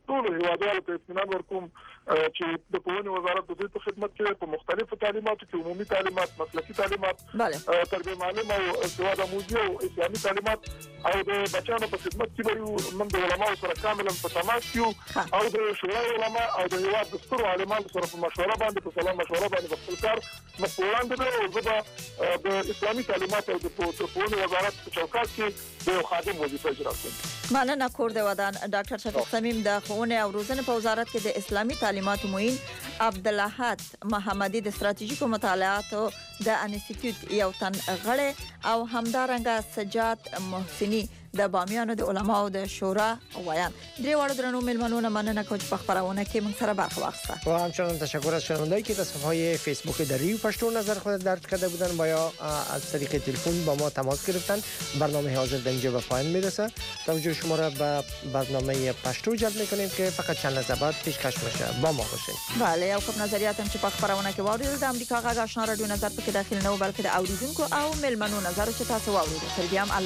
ټول هیوادوالو ته اطمینان ورکوم چې د پوهنې وزارت د دې په خدمت کې په مختلفو تعلیماتو کې عمومي تعلیمات، مسلکي تعلیمات، تربیه معلم او سواد آموزي او اسلامي تعلیمات او د بچانو په خدمت کې به موږ د علماو سره کاملا په تماس کې او د شورای علما او د هیواد د سترو عالمانو سره په مشوره باندې په سلام مشوره باندې په خپل کار مسؤلان دي او زه د اسلامي تعلیمات او د پوهنې وزارت په چوکاټ کې د خادم وظیفه اجرا کوم. مننه کور د ودان ډاکټر شفیق صمیم د ښوونې او روزنې په وزارت کې د اسلامي تعلیماتو معین عبدالحد محمدي د ستراتیژیکو مطالعاتو د انسټیټیوټ یو تن غړی او همدارنګه سجاد محسنی د بامیانو د علماو د شورا ویان. درې واړو درنو ملمنونه مننه کوم چې په خبرونه کې موږ سره برخه واخیسته. و همچنان تشکر از شنوندهایی که در صفحه فیسبوک دریو پشتو نظر خود درج کرده بودن و یا از طریق تلفن با ما تماس گرفتن. برنامه حاضر در اینجا به پایان میرسه. توجه شما را به برنامه پشتو جلب میکنیم که فقط چند لحظه بعد پیشکش میشه. با ما باشین. بله، یو کوم نظریات هم چې په خبرونه کې واوریدل د امریکا غږ آشنا رادیو نظر پکې داخل نه و، بلکې د اوریدونکو او ملمنو نظر چې تاسو واوریدل. تر بیا